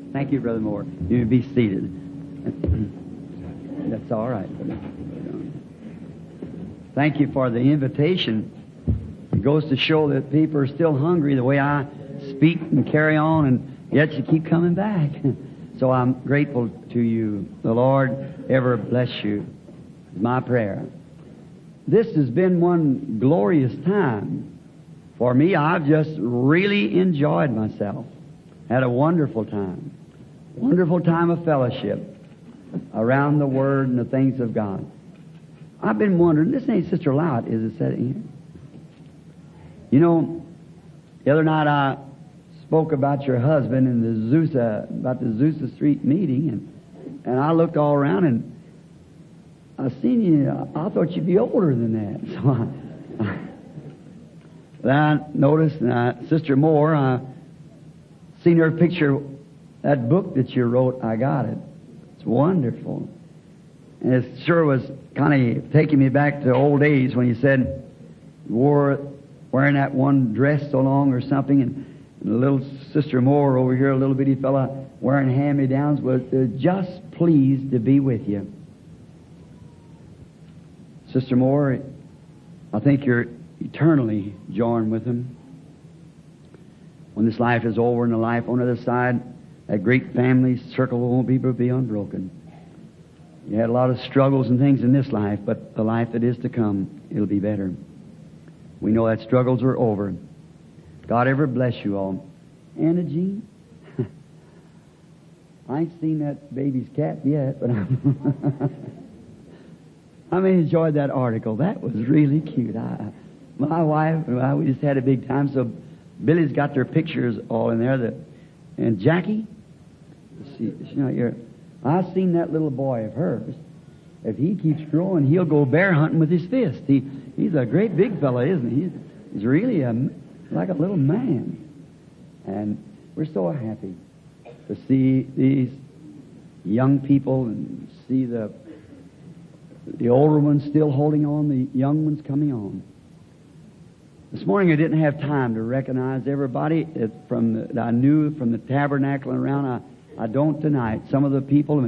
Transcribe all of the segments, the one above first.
Thank you, Brother Moore. You may be seated. That's all right. Thank you for the invitation. It goes to show that people are still hungry the way I speak and carry on, and yet you keep coming back. So I'm grateful to you. The Lord ever bless you. It's my prayer. This has been one glorious time for me. I've just really enjoyed myself. Had a wonderful time. Wonderful time of fellowship around the Word and the things of God. I've been wondering, this ain't Sister Lott, is it sitting here? You know, the other night I spoke about your husband in the Azusa Street meeting, and I looked all around and I seen you. I thought you'd be older than that. So then I noticed Sister Moore. I seen her picture, that book that you wrote. I got it. It's wonderful, and it sure was kind of taking me back to old days when you said you wearing that one dress so long or something, and the little Sister Moore over here, a little bitty fella wearing hand-me-downs, was just pleased to be with you. Sister Moore, I think you're eternally joined with Him. When this life is over and the life on the other side, that great family circle won't be unbroken. You had a lot of struggles and things in this life, but the life that is to come, it'll be better. We know that struggles are over. God ever bless you all. Anna Jean, I ain't seen that baby's cap yet, but I enjoyed that article. That was really cute. My wife and I, we just had a big time. So Billy's got their pictures all in there. And Jackie, she's not here. I've seen that little boy of hers. If he keeps growing, he'll go bear hunting with his fist. He's a great big fella, isn't he? He's really like a little man. And we're so happy to see these young people and see the older ones still holding on, the young ones coming on. This morning I didn't have time to recognize everybody that I knew from the tabernacle and around. I don't tonight. Some of the people,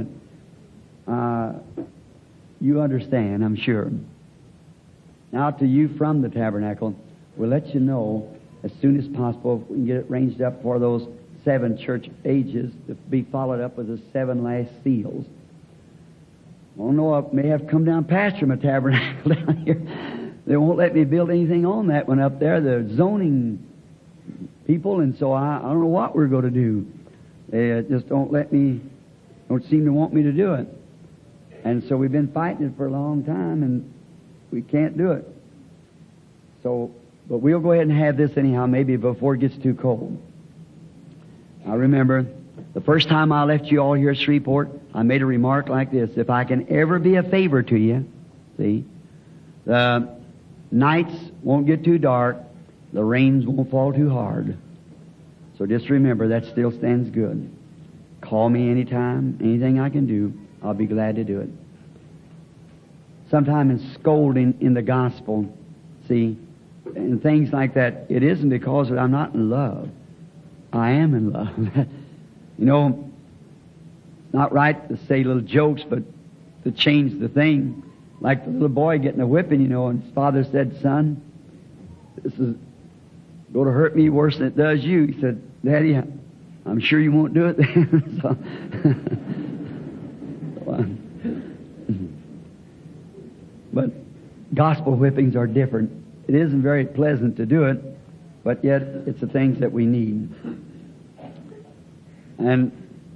you understand, I'm sure. Now to you from the tabernacle, we'll let you know as soon as possible if we can get it ranged up for those 7 church ages to be followed up with the 7 last seals. I don't know, I may have to come down past from a tabernacle down here. They won't let me build anything on that one up there, the zoning people, and so I don't know what we're going to do. They just don't seem to want me to do it. And so we've been fighting it for a long time, and we can't do it. So, but we'll go ahead and have this anyhow, maybe before it gets too cold. I remember the first time I left you all here at Shreveport, I made a remark like this: if I can ever be a favor to you, see, the nights won't get too dark, the rains won't fall too hard. So just remember, that still stands good. Call me anytime, anything I can do, I'll be glad to do it. Sometime in scolding in the gospel, see, and things like that, it isn't because I'm not in love. I am in love. You know, it's not right to say little jokes, but to change the thing. Like the little boy getting a whipping, you know, and his father said, "Son, this is going to hurt me worse than it does you." He said, "Daddy, I'm sure you won't do it then." But gospel whippings are different. It isn't very pleasant to do it, but yet it's the things that we need. And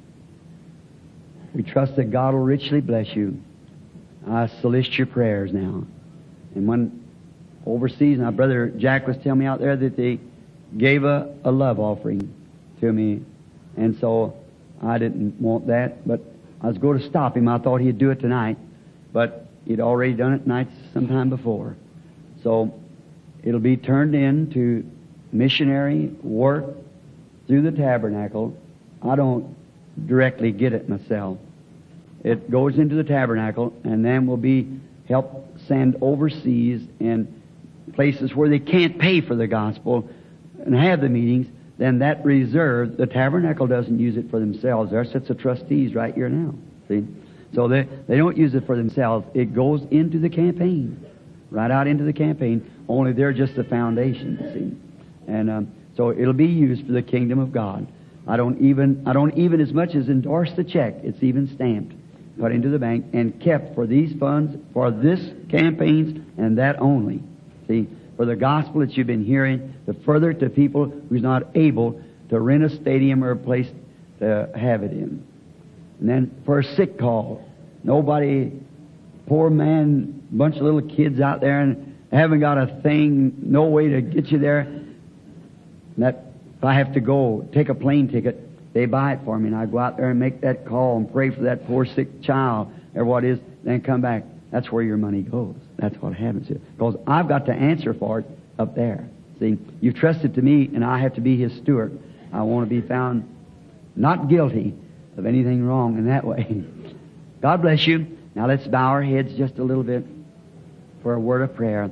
we trust that God will richly bless you. I solicit your prayers now. And when overseas, my brother Jack was telling me out there that they gave a love offering to me. And so I didn't want that, but I was going to stop him. I thought he'd do it tonight, but he'd already done it nights sometime before. So it'll be turned into missionary work through the tabernacle. I don't directly get it myself. It goes into the tabernacle, and then will be help send overseas in places where they can't pay for the gospel and have the meetings. then that reserve, the tabernacle doesn't use it for themselves. There sits the trustees right here now. See? So they don't use it for themselves. It goes into the campaign, right out into the campaign, only they're just the foundation, see? And so it'll be used for the kingdom of God. I don't even as much as endorse the check. It's even stamped, put into the bank, and kept for these funds, for this campaigns, and that only. See? For the gospel that you've been hearing, to further it to people who's not able to rent a stadium or a place to have it in. And then for a sick call, nobody, poor man, bunch of little kids out there and haven't got a thing, no way to get you there. And that if I have to go take a plane ticket, they buy it for me, and I go out there and make that call and pray for that poor sick child or what is, then come back. That's where your money goes. That's what happens here. Because I've got to answer for it up there. See, you've trusted to me, and I have to be His steward. I want to be found not guilty of anything wrong in that way. God bless you. Now let's bow our heads just a little bit for a word of prayer.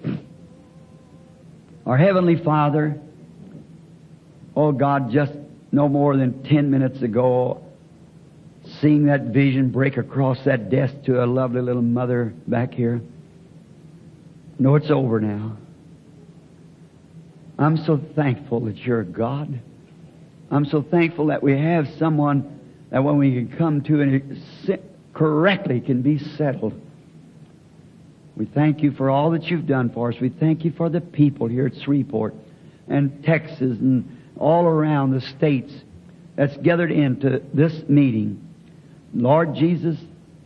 Our Heavenly Father, oh God, just no more than 10 minutes ago, seeing that vision break across that desk to a lovely little mother back here. No, it's over now. I'm so thankful that you're God. I'm so thankful that we have someone that when we can come to and it correctly can be settled. We thank you for all that you've done for us. We thank you for the people here at Shreveport and Texas and all around the states that's gathered into this meeting. Lord Jesus,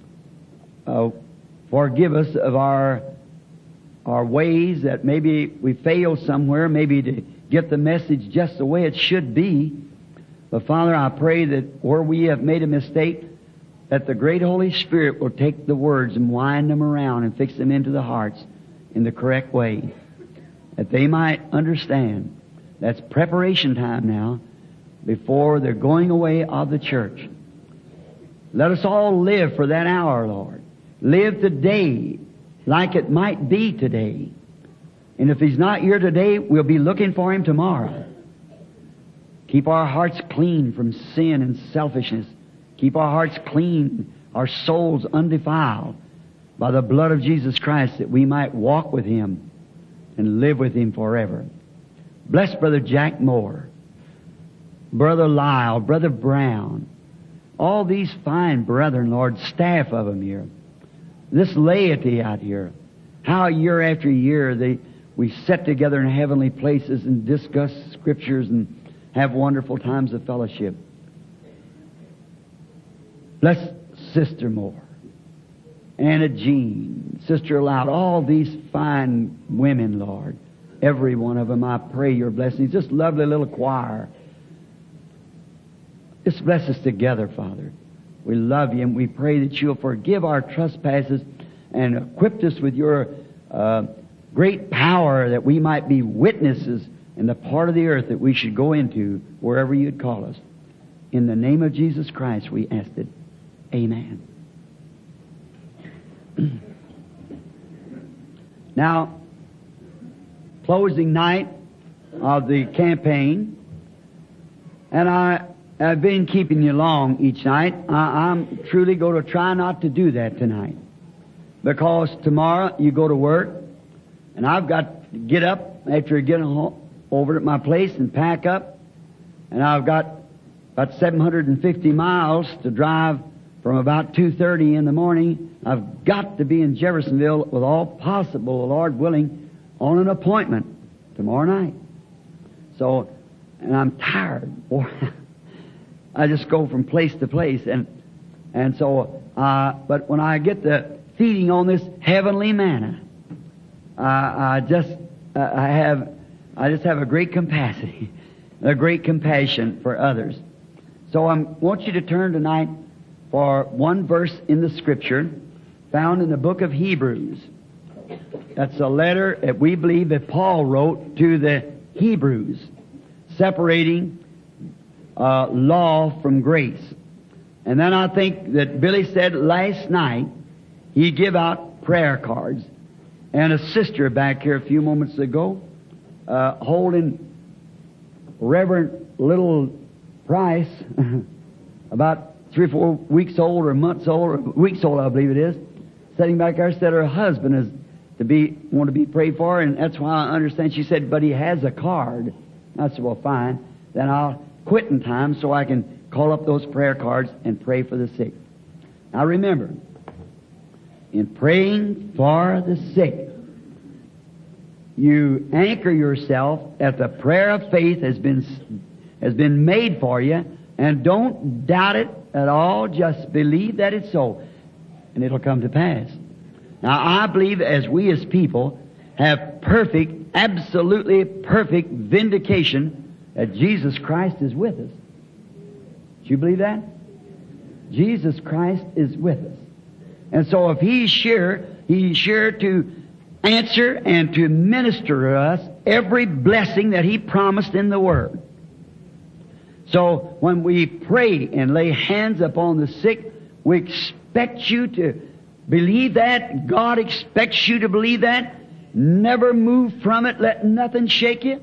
forgive us of our ways that maybe we failed somewhere, maybe to get the message just the way it should be. But Father, I pray that where we have made a mistake, that the great Holy Spirit will take the words and wind them around and fix them into the hearts in the correct way, that they might understand that's preparation time now before the going away of the church. Let us all live for that hour, Lord. Live today like it might be today. And if He's not here today, we'll be looking for Him tomorrow. Keep our hearts clean from sin and selfishness. Keep our hearts clean, our souls undefiled by the blood of Jesus Christ, that we might walk with Him and live with Him forever. Bless Brother Jack Moore, Brother Lyle, Brother Brown, all these fine brethren, Lord, staff of them here. This laity out here, how year after year we sit together in heavenly places and discuss Scriptures and have wonderful times of fellowship. Bless Sister Moore, Anna Jean, Sister Loud, all these fine women, Lord. Every one of them, I pray your blessings. This lovely little choir. Just bless us together, Father. We love you, and we pray that you'll forgive our trespasses and equip us with your great power, that we might be witnesses in the part of the earth that we should go into wherever you'd call us. In the name of Jesus Christ, we ask it. Amen. Now, closing night of the campaign, and I've been keeping you long each night. I'm truly going to try not to do that tonight, because tomorrow you go to work, and I've got to get up after getting over at my place and pack up, and I've got about 750 miles to drive from about 2:30 in the morning. I've got to be in Jeffersonville with all possible, the Lord willing, on an appointment tomorrow night. So, and I'm tired. Boy, I just go from place to place, and so, but when I get the feeding on this heavenly manna, I just have a great capacity, a great compassion for others. So I want you to turn tonight for one verse in the Scripture found in the book of Hebrews. That's a letter that we believe that Paul wrote to the Hebrews, separating law from grace. And then I think that Billy said last night he give out prayer cards. And a sister back here a few moments ago holding Reverend Little Price, about 3 or 4 weeks old or months old, or weeks old I believe it is, sitting back there, said her husband is want to be prayed for, and that's why I understand. She said, but he has a card. I said, well, fine. Then I'll quit in time so I can call up those prayer cards and pray for the sick. Now remember, in praying for the sick, you anchor yourself that the prayer of faith has been made for you, and don't doubt it at all. Just believe that it's so, and it'll come to pass. Now, I believe as we as people have perfect, absolutely perfect vindication that Jesus Christ is with us. Do you believe that? Jesus Christ is with us. And so if He's sure to answer and to minister to us every blessing that He promised in the Word. So when we pray and lay hands upon the sick, we expect you to believe that. God expects you to believe that. Never move from it. Let nothing shake you.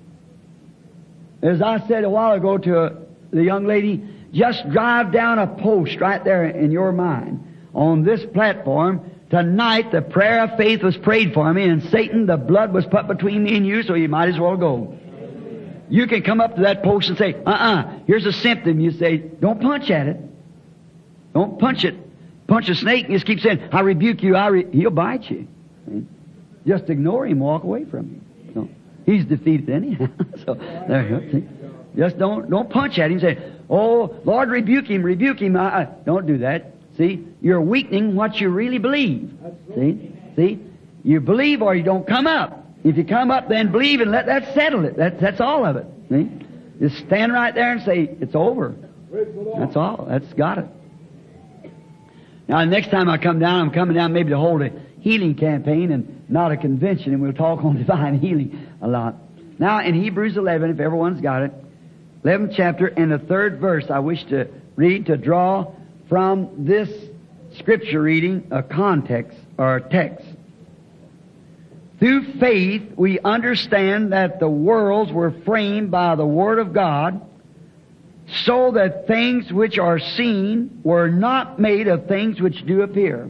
As I said a while ago to the young lady, just drive down a post right there in your mind. On this platform, tonight the prayer of faith was prayed for me, and Satan, the blood was put between me and you, so you might as well go. You can come up to that post and say, here's a symptom. You say, don't punch at it. Don't punch it. Punch a snake and just keep saying, I rebuke you, he'll bite you. Just ignore him, walk away from him. So, he's defeated anyhow. So there you go. See? Just don't punch at him. Say, oh, Lord, rebuke him. Don't do that. See, you're weakening what you really believe. See, you believe or you don't come up. If you come up, then believe and let that settle it. That's all of it. See? Just stand right there and say, it's over. That's all. That's got it. Now, the next time I come down, I'm coming down maybe to hold a healing campaign and not a convention, and we'll talk on divine healing a lot. Now, in Hebrews 11, if everyone's got it, 11th chapter, and the 3rd verse, I wish to read to draw from this scripture reading a context or a text. Through faith, we understand that the worlds were framed by the Word of God, so that things which are seen were not made of things which do appear.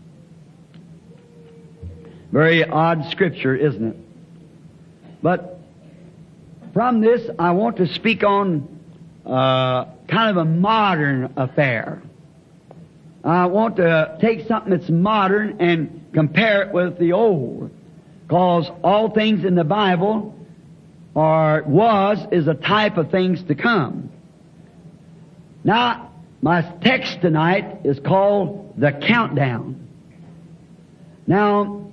Very odd scripture, isn't it? But from this, I want to speak on kind of a modern affair. I want to take something that's modern and compare it with the old, because all things in the Bible is a type of things to come. Now, my text tonight is called The Countdown. Now,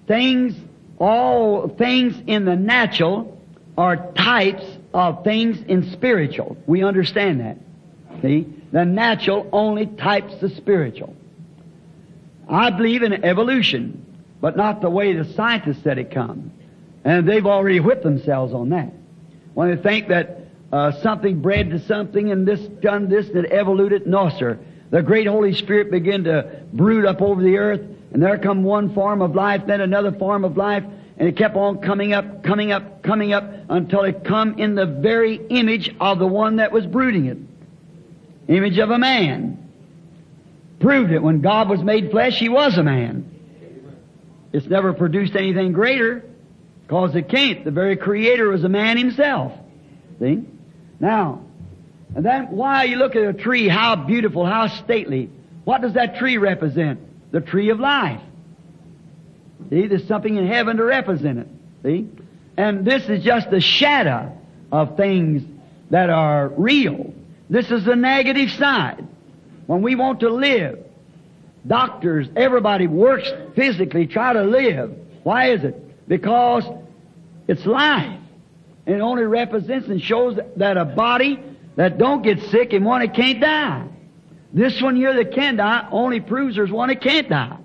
all things in the natural are types of things in spiritual. We understand that. See? The natural only types the spiritual. I believe in evolution, but not the way the scientists said it come. And they've already whipped themselves on that. When they think that something bred to something and this done this and it evoluted. No, sir. The great Holy Spirit began to brood up over the earth, and there come one form of life, then another form of life, and it kept on coming up, until it come in the very image of the one that was brooding it. Image of a man. Proved it. When God was made flesh, He was a man. It's never produced anything greater, because it can't. The very Creator was a man Himself. See? Now, and then why you look at a tree, how beautiful, how stately. What does that tree represent? The tree of life. See, there's something in heaven to represent it. See? And this is just a shadow of things that are real. This is the negative side. When we want to live, doctors, everybody works physically, try to live. Why is it? Because it's life. And it only represents and shows that a body that don't get sick and one that can't die. This one here that can die only proves there's one that can't die.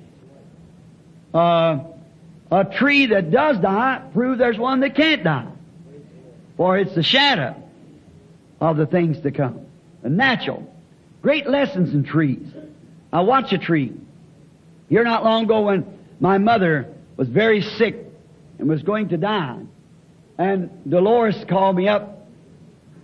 A tree that does die proves there's one that can't die. For it's the shadow of the things to come. The natural. Great lessons in trees. I watch a tree. Here not long ago when my mother was very sick and was going to die, and Dolores called me up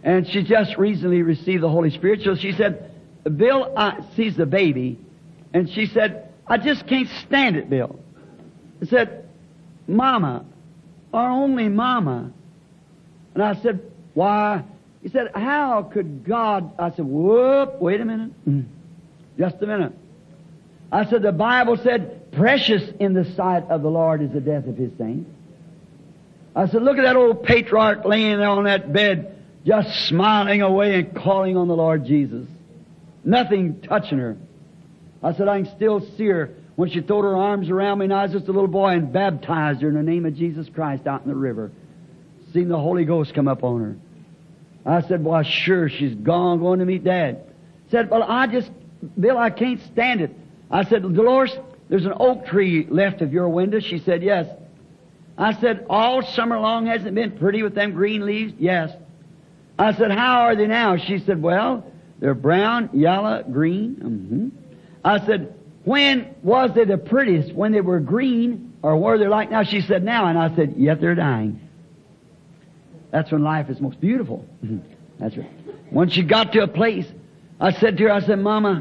And she just recently received the Holy Spirit. So she said, Bill sees the baby, and she said, I just can't stand it, Bill. I said, Mama, our only Mama. And I said, why? He said, how could God? I said, whoop, wait a minute. Just a minute. I said, the Bible said, precious in the sight of the Lord is the death of His saints. I said, look at that old patriarch laying there on that bed, just smiling away and calling on the Lord Jesus. Nothing touching her. I said, I can still see her when she threw her arms around me and I was just a little boy and baptized her in the name of Jesus Christ out in the river. Seen the Holy Ghost come up on her. I said, well, sure, she's gone, going to meet Dad. Said, well, Bill, I can't stand it. I said, Dolores, there's an oak tree left of your window. She said, yes. I said, all summer long hasn't it been pretty with them green leaves? Yes. I said, how are they now? She said, well, they're brown, yellow, green. I said, when was they the prettiest? When they were green, or were they like now? She said, now. And I said, yet they're dying. That's when life is most beautiful. That's right. When she got to a place, I said to her, I said, Mama,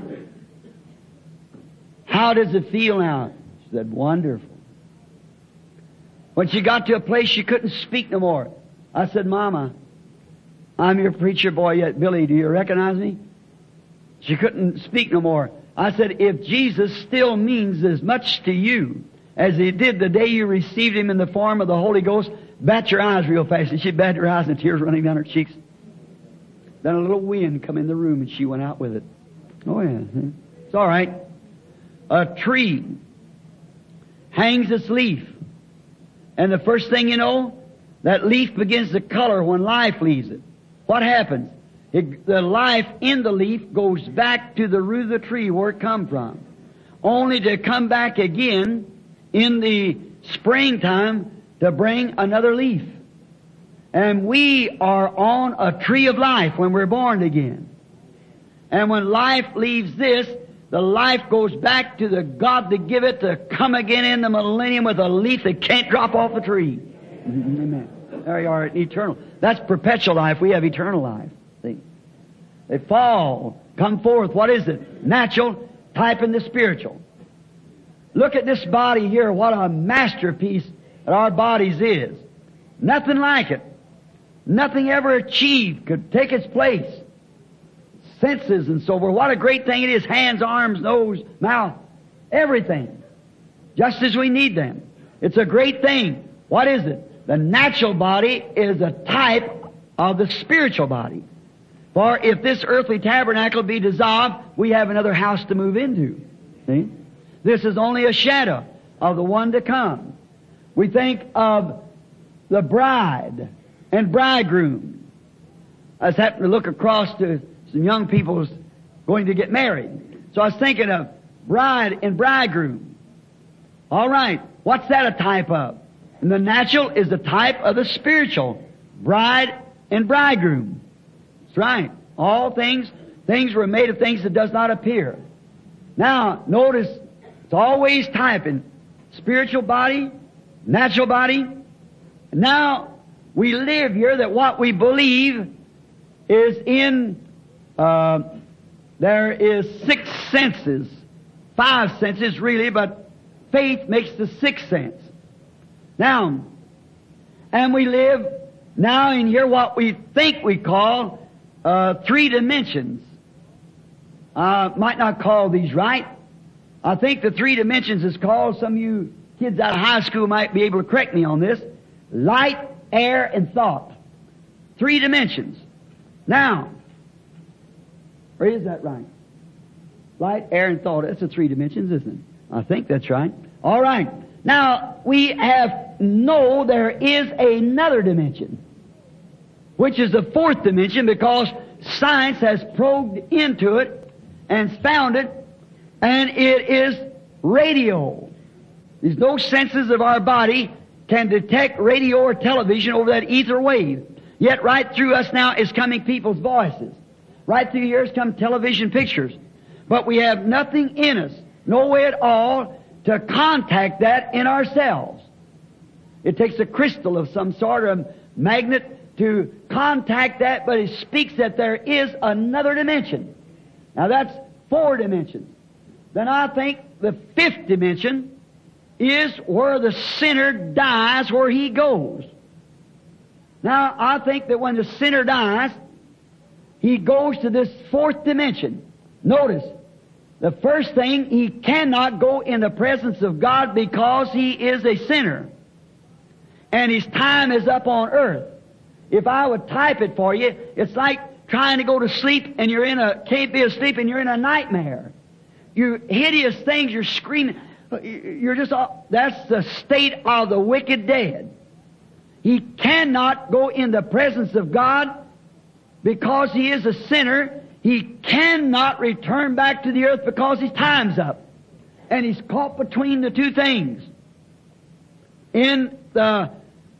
how does it feel now? She said, wonderful. When she got to a place she couldn't speak no more, I said, Mama, I'm your preacher boy yet. Billy, do you recognize me? She couldn't speak no more. I said, if Jesus still means as much to you as He did the day you received Him in the form of the Holy Ghost, bat your eyes real fast. And she bat her eyes and tears running down her cheeks. Then a little wind come in the room and she went out with it. Oh yeah. It's all right. A tree hangs its leaf. And the first thing you know, that leaf begins to color when life leaves it. What happens? The life in the leaf goes back to the root of the tree where it come from. Only to come back again in the springtime to bring another leaf. And we are on a tree of life when we're born again. And when life leaves this, the life goes back to the God that give it to come again in the millennium with a leaf that can't drop off the tree. Amen. There you are, eternal. That's perpetual life. We have eternal life. See? They fall, come forth. What is it? Natural, typing the spiritual. Look at this body here, what a masterpiece that our bodies is. Nothing like it. Nothing ever achieved could take its place. Senses and so forth. What a great thing it is. Hands, arms, nose, mouth, everything. Just as we need them. It's a great thing. What is it? The natural body is a type of the spiritual body. For if this earthly tabernacle be dissolved, we have another house to move into. See? This is only a shadow of the one to come. We think of the bride and bridegroom. I was happening to look across to some young people who's going to get married. So I was thinking of bride and bridegroom. All right, what's that a type of? And the natural is the type of the spiritual. Bride and bridegroom. That's right. All things were made of things that does not appear. Now, notice, it's always typing spiritual body, natural body. Now, we live here that what we believe is in, there is 6 senses. 5 senses really, but faith makes the 6th sense. Now, and we live now in here what we think we call 3 dimensions. Might not call these right. I think the 3 dimensions is called, some of you kids out of high school might be able to correct me on this, light, air, and thought. 3 dimensions. Now, or is that right? Light, air, and thought. That's the 3 dimensions, isn't it? I think that's right. All right. Now, we know there is another dimension, which is the 4th dimension, because science has probed into it and found it, and it is radio. There's no senses of our body can detect radio or television over that ether wave. Yet right through us now is coming people's voices. Right through here is come television pictures. But we have nothing in us, no way at all, to contact that in ourselves. It takes a crystal of some sort of magnet to contact that, but he speaks that there is another dimension. Now that's 4 dimensions. Then I think the 5th dimension is where the sinner dies, where he goes. Now I think that when the sinner dies, he goes to this 4th dimension. Notice, the first thing, he cannot go in the presence of God because he is a sinner. And his time is up on earth. If I would type it for you, it's like trying to go to sleep and can't be asleep and you're in a nightmare. You hideous things, you're screaming. That's the state of the wicked dead. He cannot go in the presence of God because he is a sinner. He cannot return back to the earth because his time's up. And he's caught between the 2 things. In the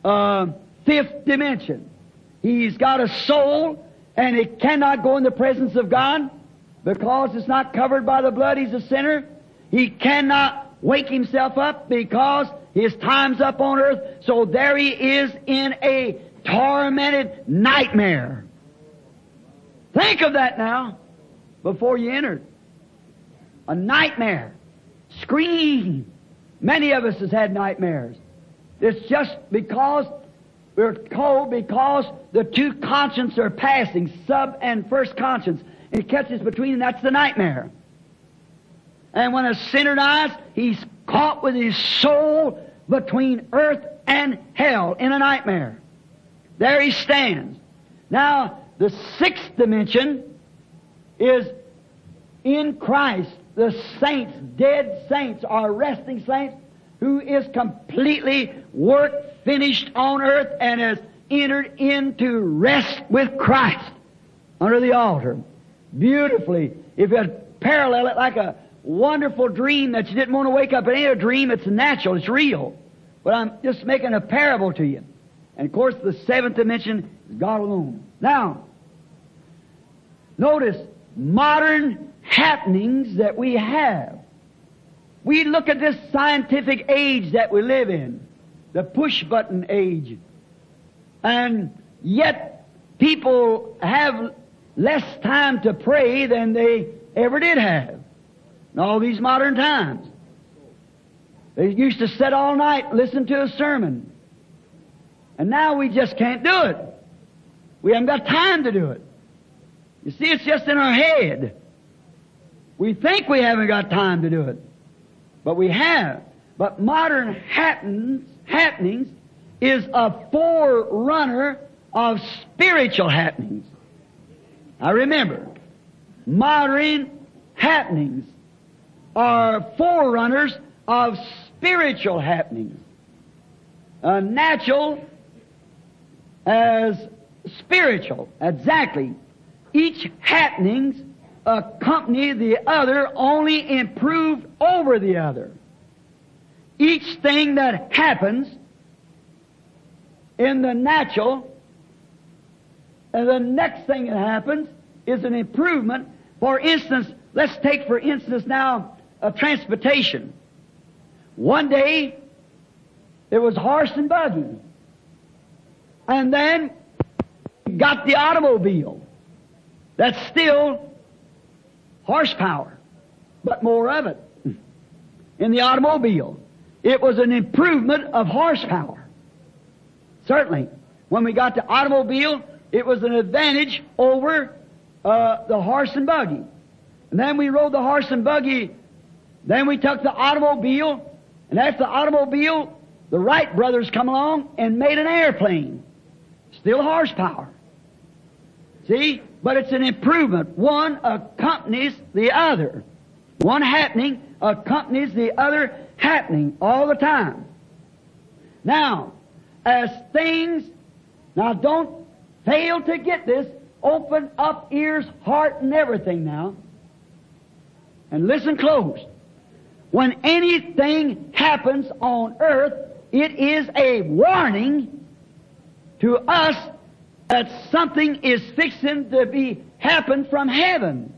5th dimension, he's got a soul and it cannot go in the presence of God because it's not covered by the blood. He's a sinner. He cannot wake himself up because his time's up on earth. So there he is in a tormented nightmare. Think of that now before you enter. A nightmare. Scream. Many of us has had nightmares. It's just because we're told because the 2 consciences are passing, sub and first conscience. And it catches between, and that's the nightmare. And when a sinner dies, he's caught with his soul between earth and hell in a nightmare. There he stands. Now, the 6th dimension is in Christ. The saints, dead saints, are resting saints, who is completely work finished on earth and has entered into rest with Christ under the altar. Beautifully. If you parallel it like a wonderful dream that you didn't want to wake up. It ain't a dream, it's natural, it's real. But I'm just making a parable to you. And of course the 7th dimension is God alone. Now, notice modern happenings that we have. We look at this scientific age that we live in, the push-button age, and yet people have less time to pray than they ever did have in all these modern times. They used to sit all night and listen to a sermon, and now we just can't do it. We haven't got time to do it. You see, it's just in our head. We think we haven't got time to do it. But we have. But modern happenings is a forerunner of spiritual happenings. Now remember, modern happenings are forerunners of spiritual happenings. Natural as spiritual. Exactly. Each happenings accompany the other, only improve over the other. Each thing that happens in the natural, and the next thing that happens is an improvement. For instance, let's take for instance now transportation. One day it was horse and buggy, and then got the automobile. That's still horsepower, but more of it in the automobile. It was an improvement of horsepower. Certainly, when we got the automobile, it was an advantage over the horse and buggy. And then we rode the horse and buggy. Then we took the automobile, and after the automobile, the Wright brothers come along and made an airplane. Still horsepower. See? But it's an improvement. One accompanies the other. One happening accompanies the other happening all the time. Now, as things, now don't fail to get this, open up ears, heart, and everything now. And listen close. When anything happens on earth, it is a warning to us that something is fixing to happen from heaven.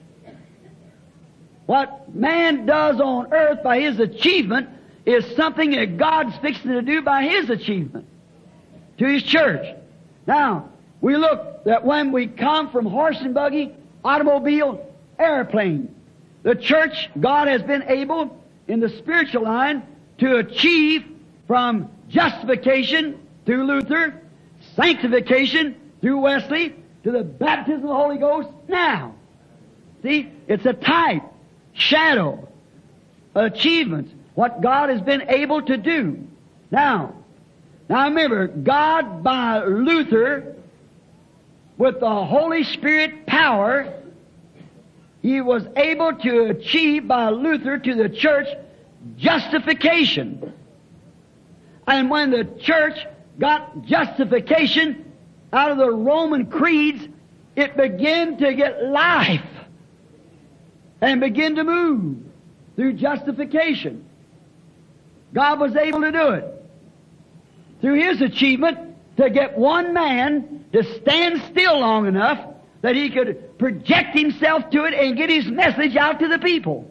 What man does on earth by his achievement is something that God's fixing to do by His achievement to His church. Now, we look that when we come from horse and buggy, automobile, airplane, the church, God has been able, in the spiritual line, to achieve from justification through Luther, sanctification through Wesley, to the baptism of the Holy Ghost now. See, it's a type, shadow, achievement, what God has been able to do. Now remember, God by Luther, with the Holy Spirit power, He was able to achieve by Luther to the church justification. And when the church got justification out of the Roman creeds, it began to get life and begin to move through justification. God was able to do it through His achievement to get one man to stand still long enough that he could project himself to it and get his message out to the people.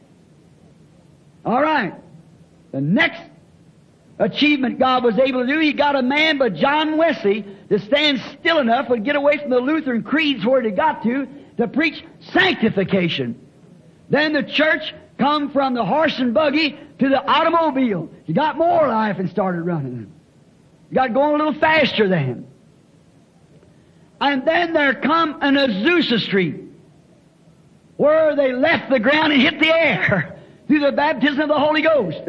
All right. The next achievement God was able to do, He got a man but John Wesley to stand still enough and get away from the Lutheran creeds where it got to preach sanctification. Then the church come from the horse and buggy to the automobile. You got more life and started running. You got going a little faster then. And then there come an Azusa Street, where they left the ground and hit the air through the baptism of the Holy Ghost.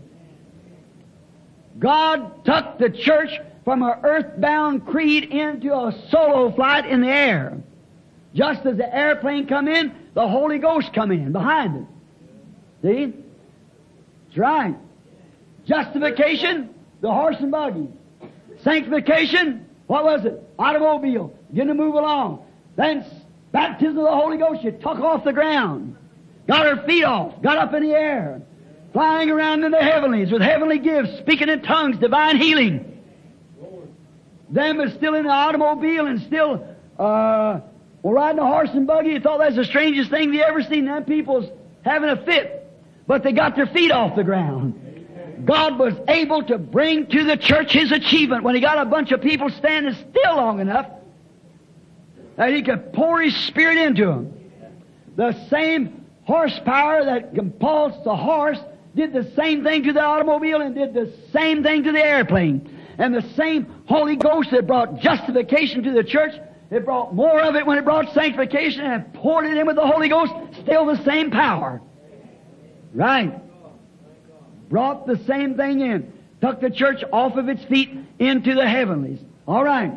God took the church from an earthbound creed into a solo flight in the air. Just as the airplane come in, the Holy Ghost come in behind it. See? That's right. Justification, the horse and buggy. Sanctification, what was it? Automobile. Begin to move along. Then baptism of the Holy Ghost, you took off the ground. Got her feet off. Got up in the air. Flying around in the heavenlies with heavenly gifts, speaking in tongues, divine healing. Them is still in the automobile and still riding a horse and buggy. You thought that's the strangest thing you ever seen. Them people's having a fit. But they got their feet off the ground. God was able to bring to the church His achievement when He got a bunch of people standing still long enough that He could pour His Spirit into them. The same horsepower that compulsed the horse did the same thing to the automobile and did the same thing to the airplane. And the same Holy Ghost that brought justification to the church, it brought more of it when it brought sanctification and poured it in with the Holy Ghost, still the same power. Right. Brought the same thing in. Took the church off of its feet into the heavenlies. All right.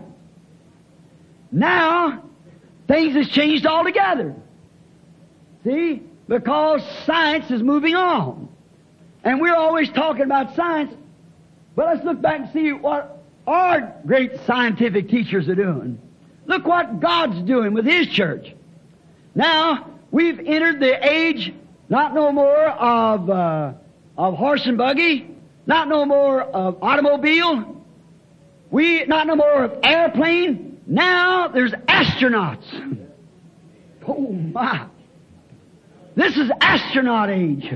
Now, things has changed altogether. See? Because science is moving on. And we're always talking about science, but let's look back and see what our great scientific teachers are doing. Look what God's doing with His church. Now, we've entered the age, not no more of horse and buggy, not no more of automobile, not no more of airplane. Now there's astronauts. Oh my. This is astronaut age.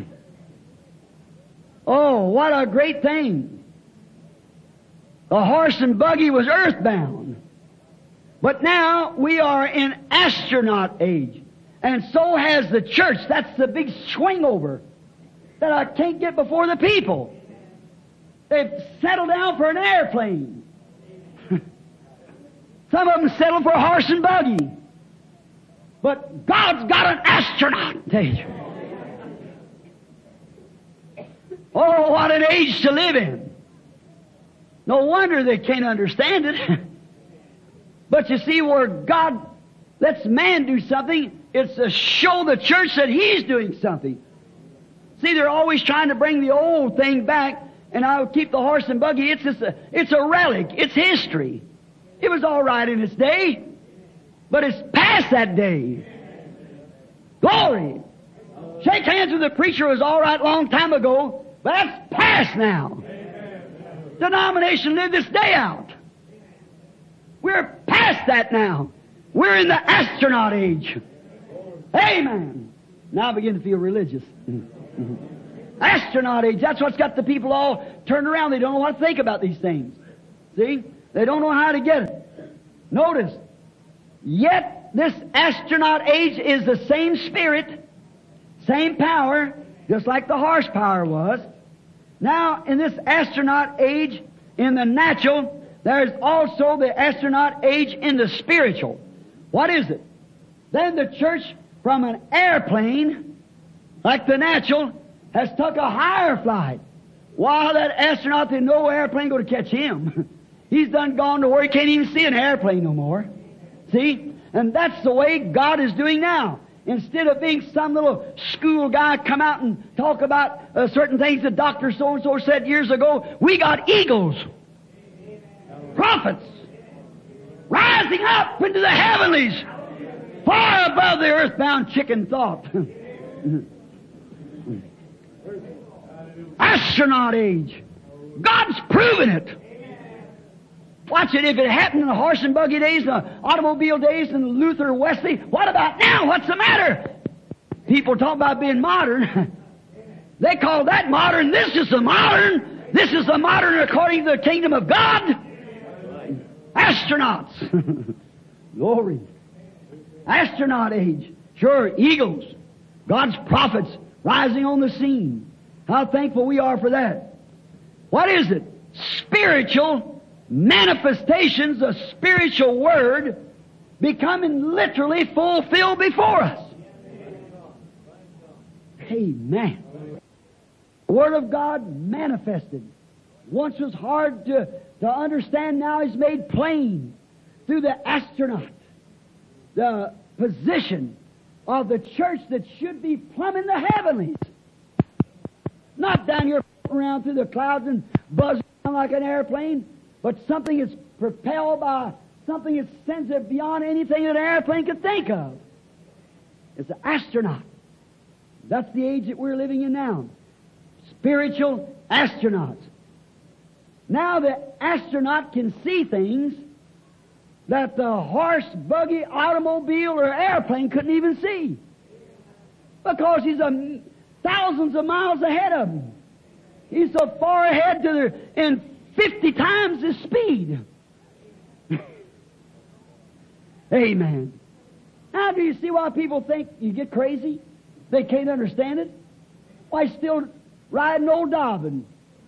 Oh, what a great thing. The horse and buggy was earthbound. But now we are in astronaut age. And so has the church. That's the big swing over that I can't get before the people. They've settled down for an airplane. Some of them settled for a horse and buggy. But God's got an astronaut age. Oh, what an age to live in. No wonder they can't understand it. But you see, where God lets man do something, it's to show the church that He's doing something. See, they're always trying to bring the old thing back, and I'll keep the horse and buggy. It's a relic. It's history. It was all right in its day, but it's past that day. Glory! Shake hands with the preacher. It was all right a long time ago, but that's past now. Denomination live this day out. We're past that now. We're in the astronaut age. Amen. Now I begin to feel religious. Astronaut age, that's what's got the people all turned around. They don't know what to think about these things. See? They don't know how to get it. Notice, yet this astronaut age is the same spirit, same power, just like the horsepower was. Now, in this astronaut age, in the natural, there's also the astronaut age in the spiritual. What is it? Then the church, from an airplane, like the natural, has took a higher flight. While that astronaut, there's no airplane going to catch him. He's done gone to where he can't even see an airplane no more. See? And that's the way God is doing now. Instead of being some little school guy come out and talk about certain things that Dr. So-and-so said years ago, we got eagles, prophets, rising up into the heavenlies, far above the earthbound chicken thought. Astronaut age. God's proven it. Watch it. If it happened in the horse and buggy days, the automobile days, and Luther, Wesley, what about now? What's the matter? People talk about being modern. They call that modern. This is the modern. This is the modern according to the kingdom of God. Astronauts. Glory. Astronaut age. Sure, eagles. God's prophets rising on the scene. How thankful we are for that. What is it? Spiritual manifestations, the spiritual Word becoming literally fulfilled before us. Amen. The Word of God manifested. Once was hard to understand, now is made plain through the astronaut. The position of the church that should be plumb in the heavenlies. Not down here around through the clouds and buzzing around like an airplane, but something that's propelled by something that sends it beyond anything that an airplane could think of. It's an astronaut. That's the age that we're living in now. Spiritual astronauts. Now the astronaut can see things that the horse, buggy, automobile, or airplane couldn't even see. Because he's thousands of miles ahead of them. He's so far ahead in 50 times his speed. Amen. Now, do you see why people think you get crazy? They can't understand it? Why, still riding old Dobbin.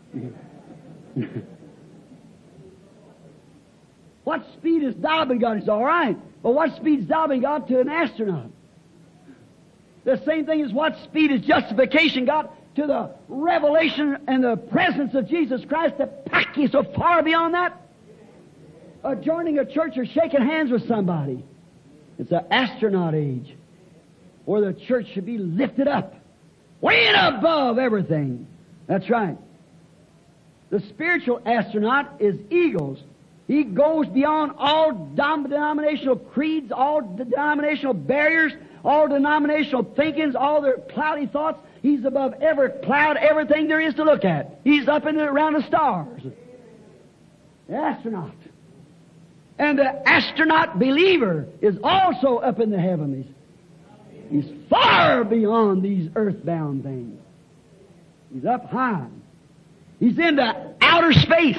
What speed has Dobbin got? It's all right. But what speed's Dobbin got to an astronaut? The same thing as what speed has justification got to the revelation and the presence of Jesus Christ to pack you so far beyond that? Joining a church or shaking hands with somebody. It's an astronaut age where the church should be lifted up, way above everything. That's right. The spiritual astronaut is eagles. He goes beyond all denominational creeds, all denominational barriers, all denominational thinkings, all their cloudy thoughts. He's above every cloud, everything there is to look at. He's up and around the stars. The astronaut. And the astronaut believer is also up in the heavenlies. He's far beyond these earthbound things. He's up high. He's in the outer space.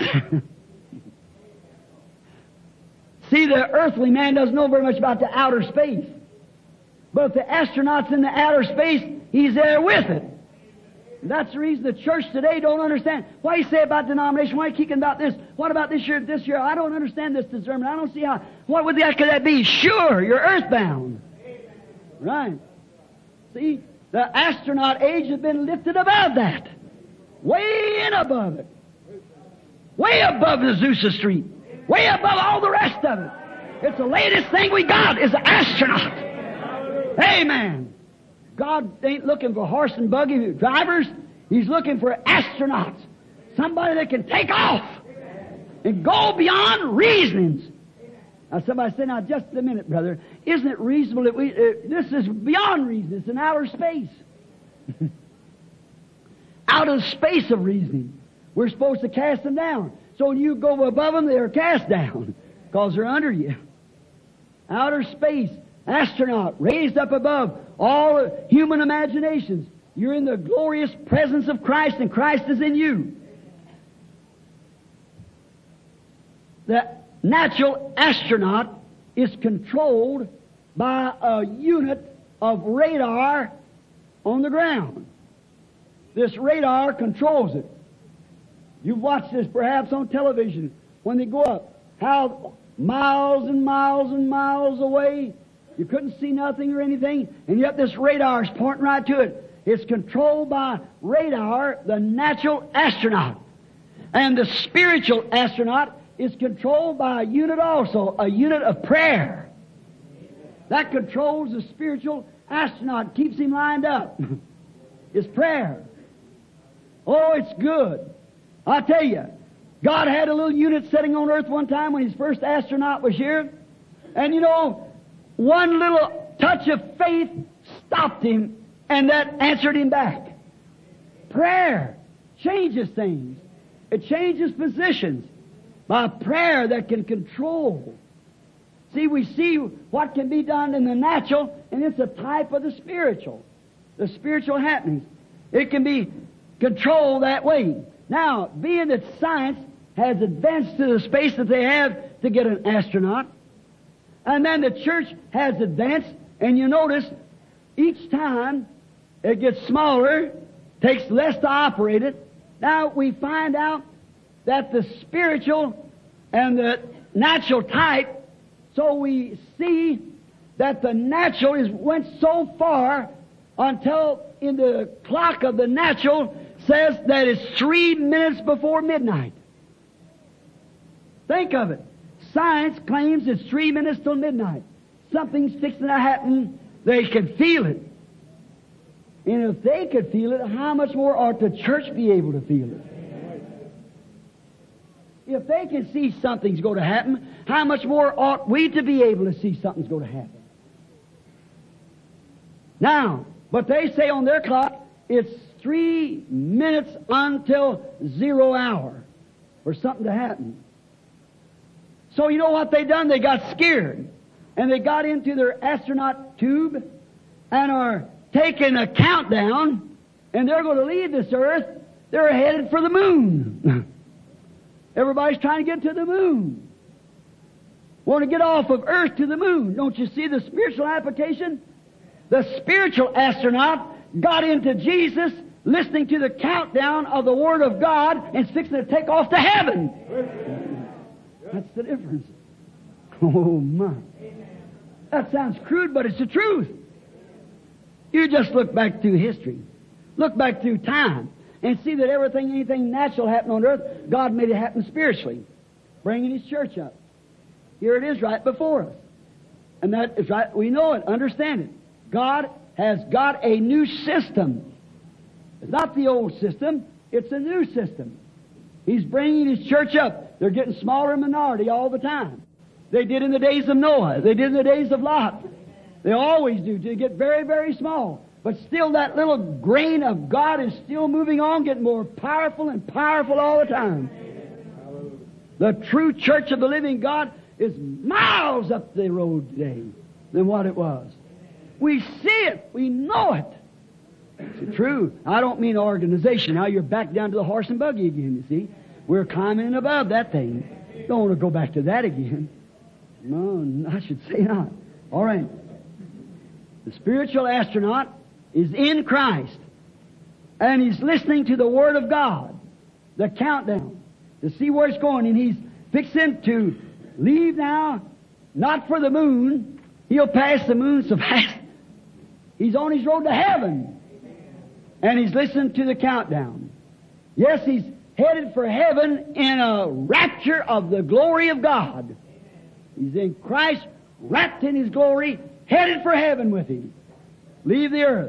See, the earthly man doesn't know very much about the outer space. But if the astronaut's in the outer space, he's there with it. And that's the reason the church today don't understand. Why you say about denomination? Why you kicking about this? What about this year, this year? I don't understand this discernment. I don't see how. What would that, could that be? Sure, you're earthbound. Right. See, the astronaut age has been lifted above that. Way in above it. Way above the Azusa Street. Way above all the rest of it. It's the latest thing we got is an astronaut. Amen. God ain't looking for horse and buggy drivers. He's looking for astronauts. Somebody that can take off and go beyond reasonings. Now somebody said, now just a minute, brother. Isn't it reasonable that this is beyond reason. It's in outer space. Out of space of reasoning. We're supposed to cast them down. So when you go above them, they're cast down because they're under you. Outer space, astronaut, raised up above all human imaginations. You're in the glorious presence of Christ, and Christ is in you. The natural astronaut is controlled by a unit of radar on the ground. This radar controls it. You've watched this perhaps on television when they go up, how miles and miles and miles away, you couldn't see nothing or anything, and yet this radar is pointing right to it. It's controlled by radar, the natural astronaut. And the spiritual astronaut is controlled by a unit also, a unit of prayer. That controls the spiritual astronaut, keeps him lined up. It's prayer. Oh, it's good. I tell you, God had a little unit sitting on earth one time when his first astronaut was here. And you know, one little touch of faith stopped him, and that answered him back. Prayer changes things. It changes positions by prayer that can control. See, we see what can be done in the natural, and it's a type of the spiritual happenings. It can be controlled that way. Now, being that science has advanced to the space that they have to get an astronaut, and then the church has advanced, and you notice each time it gets smaller, takes less to operate it. Now we find out that the spiritual and the natural type, so we see that the natural went so far until in the clock of the natural says that it's 3 minutes before midnight. Think of it. Science claims it's 3 minutes till midnight. Something's fixing to happen. They can feel it. And if they could feel it, how much more ought the church be able to feel it? If they can see something's going to happen, how much more ought we to be able to see something's going to happen? Now, but they say on their clock, it's 3 minutes until 0 hour for something to happen. So you know what they done? They got scared. And they got into their astronaut tube and are taking a countdown, and they're going to leave this earth. They're headed for the moon. Everybody's trying to get to the moon. Want to get off of earth to the moon. Don't you see the spiritual application? The spiritual astronaut got into Jesus, listening to the countdown of the Word of God, and fixing to take off to heaven. That's the difference. Oh, my. That sounds crude, but it's the truth. You just look back through history. Look back through time and see that anything natural happened on earth, God made it happen spiritually, bringing His church up. Here it is right before us. And that is right. We know it, understand it. God has got a new system. It's not the old system, it's a new system. He's bringing His church up. They're getting smaller in minority all the time. They did in the days of Noah. They did in the days of Lot. They always do. They get very, very small. But still that little grain of God is still moving on, getting more powerful and powerful all the time. The true church of the living God is miles up the road today than what it was. We see it. We know it. It's true. I don't mean organization. Now you're back down to the horse and buggy again, you see. We're climbing above that thing. Don't want to go back to that again. No, I should say not. All right. The spiritual astronaut is in Christ, and he's listening to the Word of God, the countdown, to see where it's going, and he's fixing to leave now, not for the moon. He'll pass the moon so fast. He's on his road to heaven, and he's listening to the countdown. Yes, he's headed for heaven in a rapture of the glory of God. He's in Christ, wrapped in His glory, headed for heaven with Him. Leave the earth.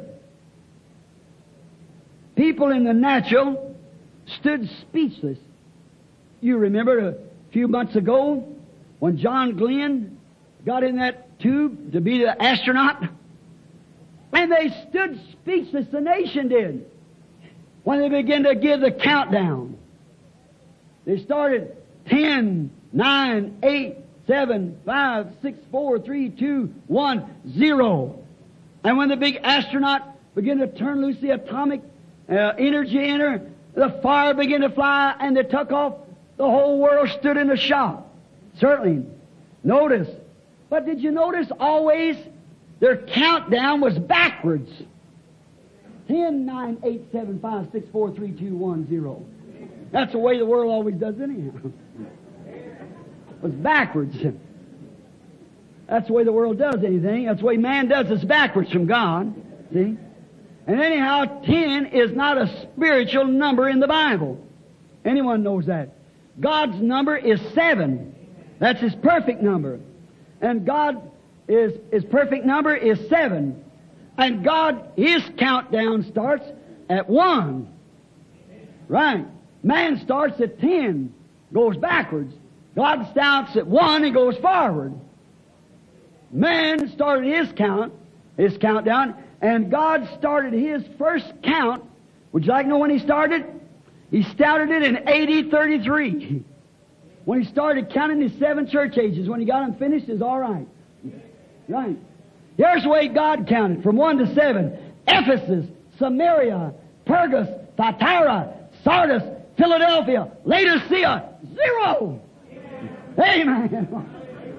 People in the natural stood speechless. You remember a few months ago when John Glenn got in that tube to be the astronaut? And they stood speechless, the nation did, when they began to give the countdown. They started 10, 9, 8, 7, 5, 6, 4, 3, 2, 1, 0. And when the big astronaut began to turn loose the atomic energy in her, the fire began to fly, and they took off. The whole world stood in a shock. Certainly. Notice. But did you notice always their countdown was backwards? 10, 9, 8, 7, 5, 6, 4, 3, 2, 1, 0. That's the way the world always does anyhow. It was backwards. That's the way the world does anything. That's the way man does. It's backwards from God. See? And anyhow, 10 is not a spiritual number in the Bible. Anyone knows that. God's number is 7. That's His perfect number. And His perfect number is 7. And His countdown starts at 1. Right. Man starts at 10, goes backwards. God starts at 1 and goes forward. Man started his countdown, and God started His first count. Would you like to know when He started? He started it in AD 33. When He started counting His 7 church ages, when He got them finished, is all right. Right. Here's the way God counted, from 1 to 7. Ephesus, Samaria, Pergus, Thyatira, Sardis, Philadelphia, Laodicea, 0. Amen.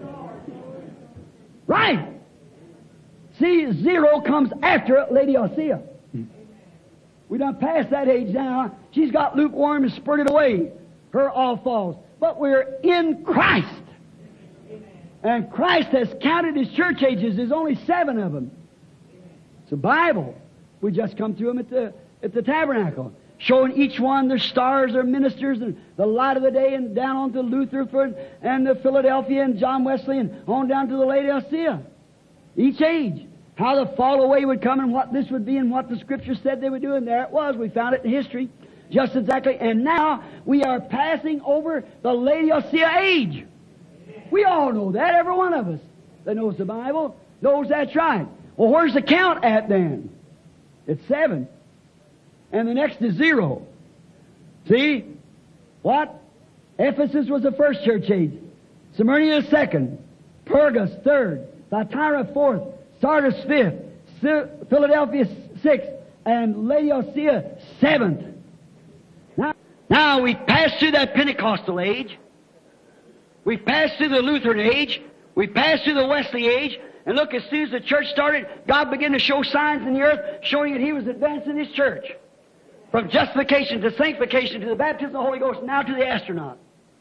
Right. See, 0 comes after Laodicea. We done passed that age now. She's got lukewarm and spurted away. Her all falls. But we're in Christ. And Christ has counted His church ages. There's only 7 of them. It's a Bible. We just come through them at the tabernacle, showing each one their stars, their ministers, and the light of the day, and down on to Luther and the Philadelphia and John Wesley, and on down to the Laodicea. Each age. How the fall away would come, and what this would be, and what the Scripture said they would do, and there it was. We found it in history. Just exactly. And now we are passing over the Laodicea age. We all know that. Every one of us that knows the Bible knows that's right. Well, where's the count at then? It's 7. And the next is 0. See? What? Ephesus was the first church age. Smyrna the second. Pergus third. Thyatira fourth. Sardis fifth. Philadelphia sixth. And Laodicea seventh. Now we passed through that Pentecostal age. We passed through the Lutheran age. We passed through the Wesley age. And look, as soon as the church started, God began to show signs in the earth, showing that He was advancing His church. From justification to sanctification to the baptism of the Holy Ghost, now to the astronaut.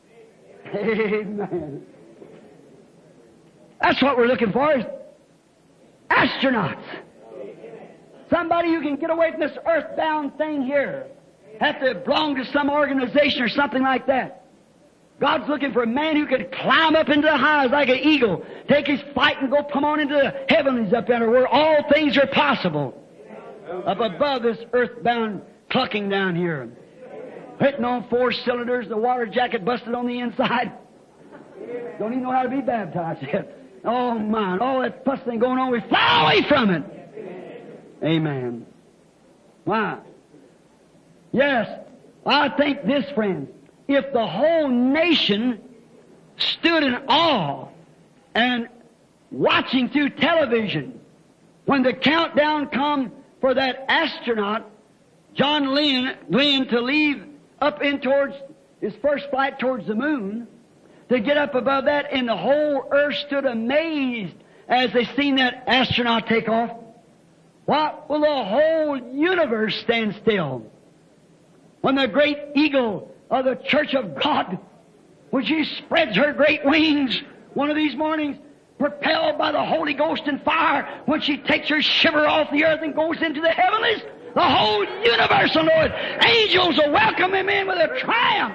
Amen. That's what we're looking for, is astronauts. Somebody who can get away from this earthbound thing here. Have to belong to some organization or something like that. God's looking for a man who can climb up into the highs like an eagle, take his flight and go come on into the heavens up there where all things are possible. Up above this earthbound clucking down here. Hitting on 4 cylinders, the water jacket busted on the inside. Don't even know how to be baptized yet. Oh my, all that fuss thing going on, we fly away from it. Amen. Why? Yes, I think this, friends. If the whole nation stood in awe and watching through television when the countdown come for that astronaut, John Glenn, to leave up in towards his first flight towards the moon, to get up above that, and the whole earth stood amazed as they seen that astronaut take off, what will the whole universe stand still? When the great eagle of the Church of God, when she spreads her great wings one of these mornings, propelled by the Holy Ghost and fire, when she takes her shiver off the earth and goes into the heavenlies, the whole universe will know it. Angels will welcome Him in with a triumph.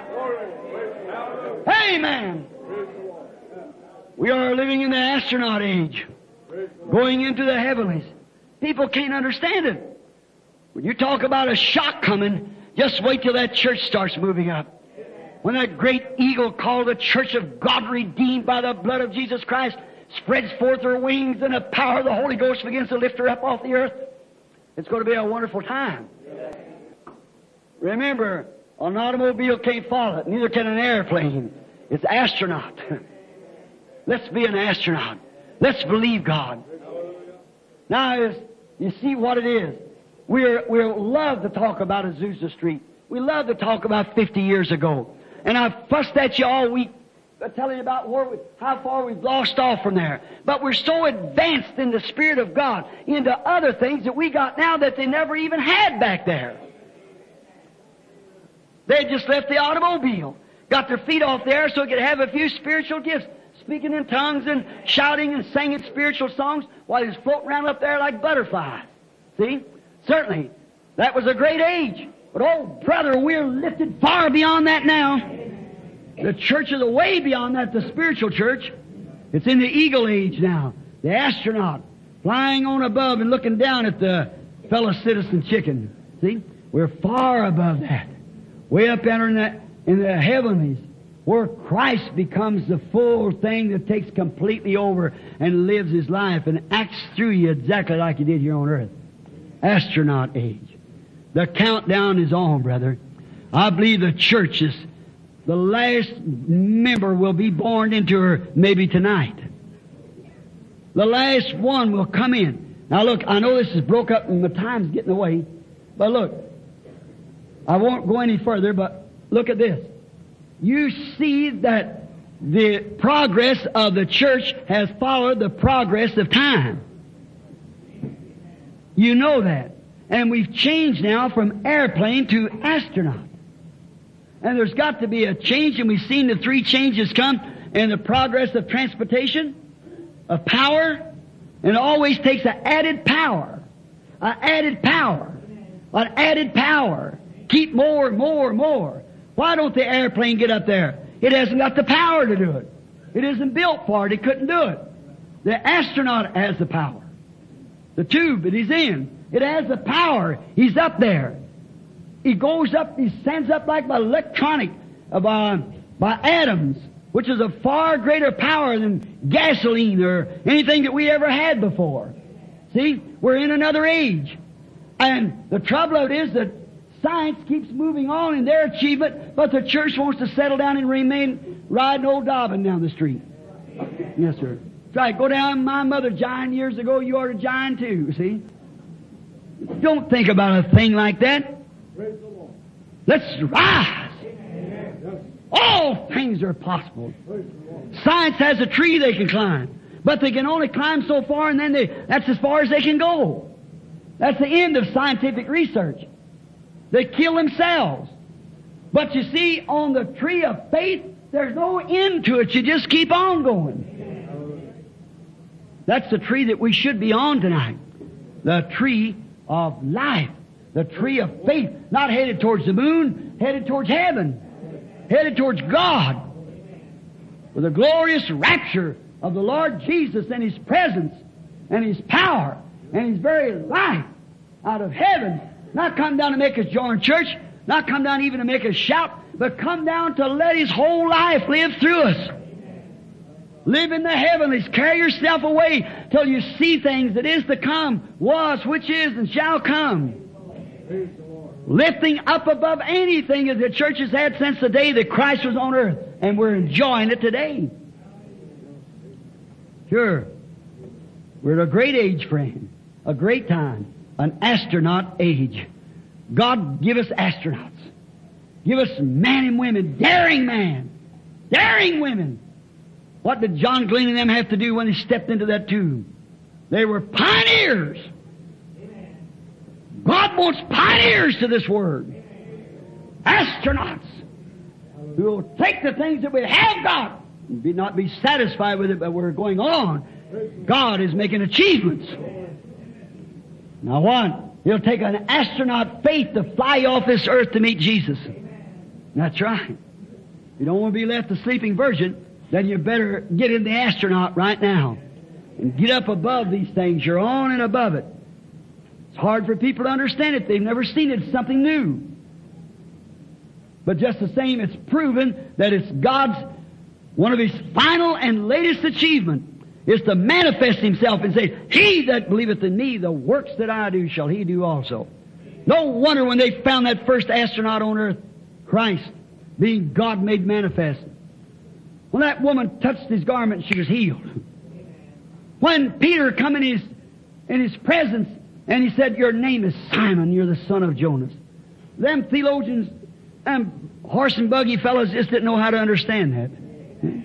Amen. We are living in the astronaut age, going into the heavenlies. People can't understand it. When you talk about a shock coming, just wait till that church starts moving up. When that great eagle called the Church of God, redeemed by the blood of Jesus Christ, spreads forth her wings and the power of the Holy Ghost begins to lift her up off the earth, it's going to be a wonderful time. Remember, an automobile can't follow it, neither can an airplane. It's astronaut. Let's be an astronaut. Let's believe God. Now, you see what it is. We love to talk about Azusa Street. We love to talk about 50 years ago. And I've fussed at you all week telling you about how far we've lost off from there. But we're so advanced in the Spirit of God into other things that we got now that they never even had back there. They just left the automobile, got their feet off there so they could have a few spiritual gifts, speaking in tongues and shouting and singing spiritual songs while he's floating around up there like butterflies. See? Certainly, that was a great age. But oh, brother, we're lifted far beyond that now. The church is way beyond that, the spiritual church. It's in the eagle age now. The astronaut flying on above and looking down at the fellow citizen chicken. See? We're far above that. Way up there in the heavenlies, where Christ becomes the full thing that takes completely over and lives His life and acts through you exactly like He did here on earth. Astronaut age. The countdown is on, brother. I believe the church is, the last member will be born into her maybe tonight. The last one will come in. Now look, I know this is broke up and the time's getting away, but look, I won't go any further, but look at this. You see that the progress of the church has followed the progress of time. You know that. And we've changed now from airplane to astronaut. And there's got to be a change, and we've seen the three changes come in the progress of transportation, of power, and it always takes an added power. An added power. An added power. Keep more and more and more. Why don't the airplane get up there? It hasn't got the power to do it. It isn't built for it. It couldn't do it. The astronaut has the power. The tube that he's in, it has the power. He's up there. He goes up, he stands up like by electronic, by atoms, which is a far greater power than gasoline or anything that we ever had before. See, we're in another age. And the trouble of it is that science keeps moving on in their achievement, but the church wants to settle down and remain riding old Dobbin down the street. Yes, sir. That's right. Go down. My mother jined years ago. You ought to jine too, see? Don't think about a thing like that. Let's rise. All things are possible. Science has a tree they can climb, but they can only climb so far, and then that's as far as they can go. That's the end of scientific research. They kill themselves. But you see, on the tree of faith, there's no end to it. You just keep on going. That's the tree that we should be on tonight. The tree of life. The tree of faith. Not headed towards the moon, headed towards heaven. Headed towards God. With the glorious rapture of the Lord Jesus and His presence and His power and His very life out of heaven. Not come down to make us join church, not come down even to make us shout, but come down to let His whole life live through us. Live in the heavenlies. Carry yourself away till you see things that is to come, was, which is, and shall come. Lifting up above anything that the church has had since the day that Christ was on earth. And we're enjoying it today. Sure. We're at a great age, friend. A great time. An astronaut age. God give us astronauts. Give us men and women. Daring man. Daring women. What did John Glenn and them have to do when they stepped into that tube? They were pioneers. God wants pioneers to this word. Astronauts who will take the things that we have got and not be satisfied with it, but we're going on. God is making achievements. Now what? He'll take an astronaut faith to fly off this earth to meet Jesus. That's right. If you don't want to be left a sleeping virgin, then you better get in the astronaut right now and get up above these things. You're on and above it. It's hard for people to understand it. They've never seen it. It's something new. But just the same, it's proven that it's God's, one of His final and latest achievement is to manifest Himself and say, He that believeth in me, the works that I do shall he do also. No wonder when they found that first astronaut on earth, Christ, being God made manifest. When that woman touched His garment, she was healed. When Peter come in His presence, and He said, your name is Simon, you're the son of Jonas. Them theologians and horse and buggy fellows just didn't know how to understand that.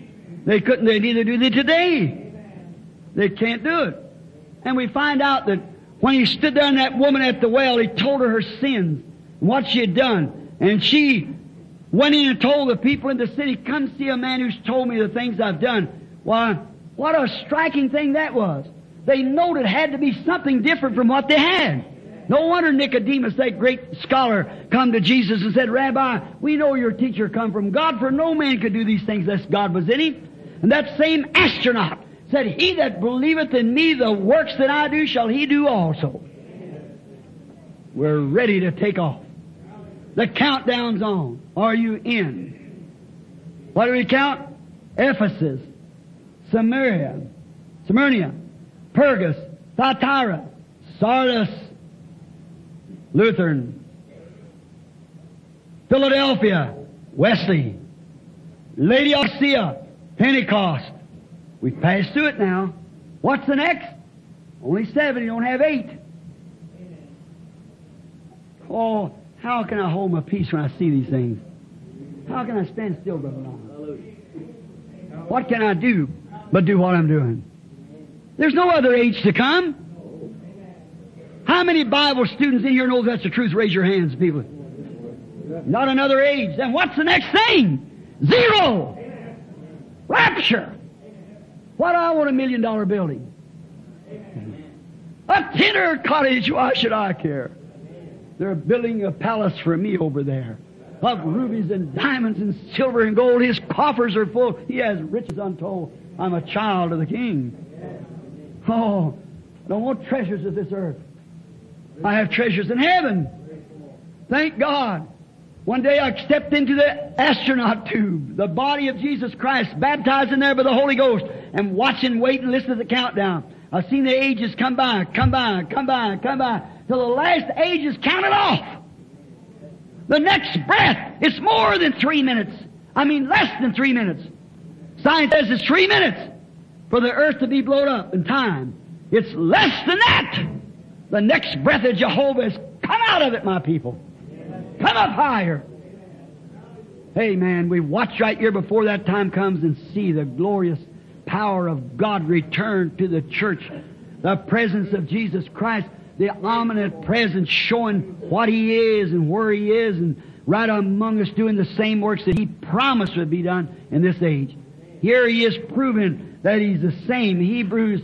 They couldn't, they neither do they today. They can't do it. And we find out that when he stood there and that woman at the well, he told her sins and what she had done. And she went in and told the people in the city, come see a man who's told me the things I've done. Why, what a striking thing that was. They noted it had to be something different from what they had. No wonder Nicodemus, that great scholar, come to Jesus and said, Rabbi, we know your teacher come from God, for no man could do these things unless God was in him. And that same astronaut said, he that believeth in me, the works that I do shall he do also. We're ready to take off. The countdown's on. Are you in? What do we count? Ephesus, Smyrna, Pergus, Thyatira, Sardis, Lutheran, Philadelphia, Wesley, Laodicea, Pentecost. We've passed through it now. What's the next? Only 7. You don't have 8. Oh, how can I hold my peace when I see these things? How can I stand still, Brother Long? What can I do but do what I'm doing? There's no other age to come. How many Bible students in here know that's the truth? Raise your hands, people. Not another age. Then what's the next thing? 0. Rapture. What do I want? $1 million building. A tenor cottage. Why should I care? They're building a palace for me over there of rubies and diamonds and silver and gold. His coffers are full. He has riches untold. I'm a child of the King. Oh, I don't want treasures of this earth. I have treasures in heaven. Thank God. One day I stepped into the astronaut tube, the body of Jesus Christ, baptized in there by the Holy Ghost, and watching, waiting, listening to the countdown. I've seen the ages come by, till the last age is counted off. The next breath, it's more than 3 minutes. I mean less than 3 minutes. Science says it's 3 minutes for the earth to be blown up in time. It's less than that. The next breath of Jehovah has come out of it, my people. Come up higher. Hey, man, we watch right here before that time comes and see the glorious power of God return to the church. The presence of Jesus Christ, the omnipotent presence showing what He is and where He is, and right among us doing the same works that He promised would be done in this age. Here He is proving that He's the same. Hebrews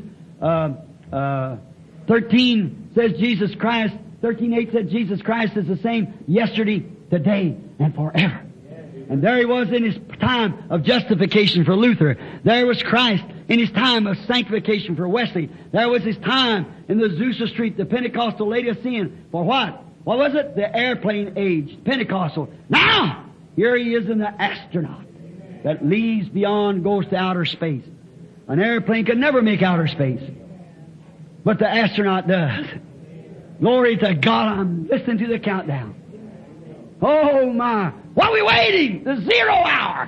13 says Jesus Christ, 13:8 said Jesus Christ is the same yesterday, today, and forever. And there He was in His time of justification for Luther. There was Christ in His time of sanctification for Wesley. There was His time in the Azusa Street, the Pentecostal Laodicean. For what? What was it? The airplane age, Pentecostal. Now, here He is in the astronaut that leaves beyond, goes to outer space. An airplane could never make outer space, but the astronaut does. Glory to God, I'm listening to the countdown. Oh my, what are we waiting? The 0 hour.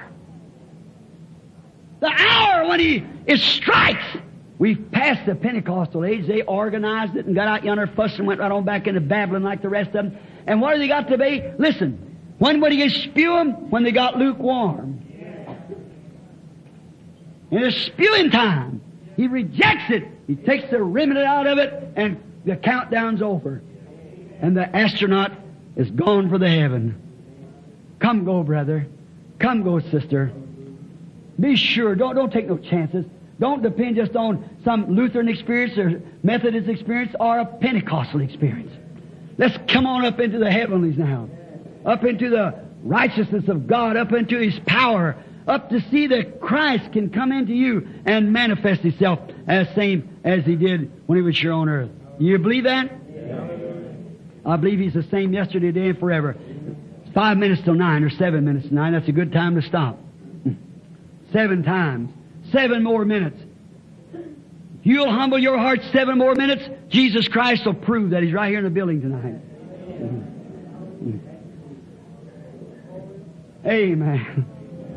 The hour when it strikes. We've passed the Pentecostal age. They organized it and got out yonder, fussed and went right on back into Babylon like the rest of them. And what have they got to be? Listen, when would He spew them? When they got lukewarm. In a spewing time, He rejects it. He takes the remnant out of it, and the countdown's over. And the astronaut is gone for the heaven. Come go, brother. Come go, sister. Be sure. Don't take no chances. Don't depend just on some Lutheran experience or Methodist experience or a Pentecostal experience. Let's come on up into the heavenlies now. Up into the righteousness of God. Up into His power. Up to see that Christ can come into you and manifest Himself as same as He did when He was here on earth. You believe that? Yeah. I believe He's the same yesterday, today, and forever. 5 minutes till 9 or 7 minutes till 9. That's a good time to stop. 7 times. 7 more minutes. If you'll humble your heart 7 more minutes, Jesus Christ will prove that He's right here in the building tonight. Amen.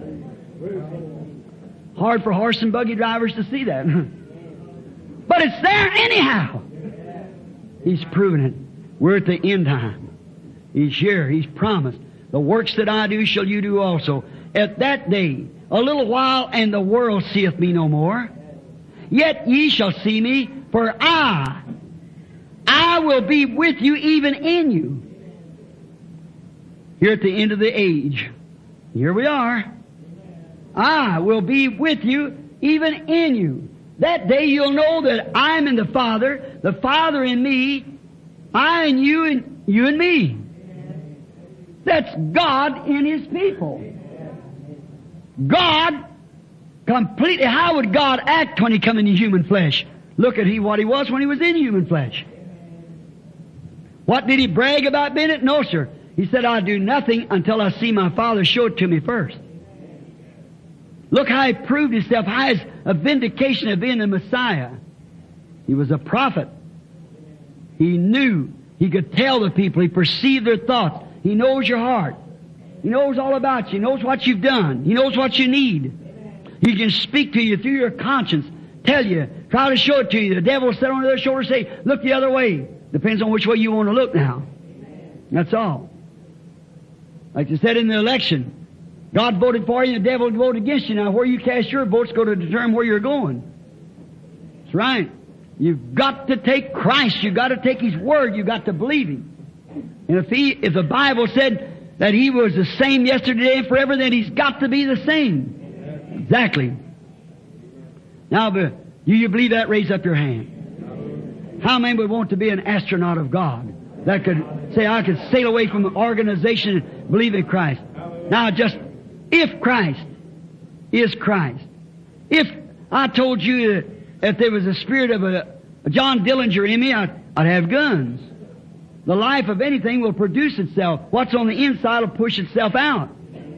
Hard for horse and buggy drivers to see that. But it's there anyhow. He's proven it. We're at the end time. He's here. He's promised. The works that I do shall you do also. At that day, a little while, and the world seeth me no more. Yet ye shall see me, for I will be with you, even in you. Here at the end of the age, here we are. I will be with you, even in you. That day you'll know that I'm in the Father in me, I in you, and you in me. That's God in His people. God completely, how would God act when He come into human flesh? Look at what He was when He was in human flesh. What did He brag about being it? No, sir. He said, I'll do nothing until I see my Father show it to me first. Look how He proved Himself, how His a vindication of being the Messiah. He was a prophet. He knew. He could tell the people. He perceived their thoughts. He knows your heart. He knows all about you. He knows what you've done. He knows what you need. He can speak to you through your conscience, tell you, try to show it to you. The devil will sit on their shoulder and say, look the other way. Depends on which way you want to look now. That's all. Like you said in the election, God voted for you and the devil voted against you. Now where you cast your vote's going to determine where you're going. That's right. You've got to take Christ. You've got to take His Word. You've got to believe Him. And if the Bible said that He was the same yesterday and forever, then He's got to be the same. Exactly. Now, do you believe that? Raise up your hand. How many would want to be an astronaut of God that could say, I could sail away from the organization and believe in Christ? Now, just if Christ is Christ, if I told you that there was a spirit of a John Dillinger in me, I'd have guns. The life of anything will produce itself. What's on the inside will push itself out.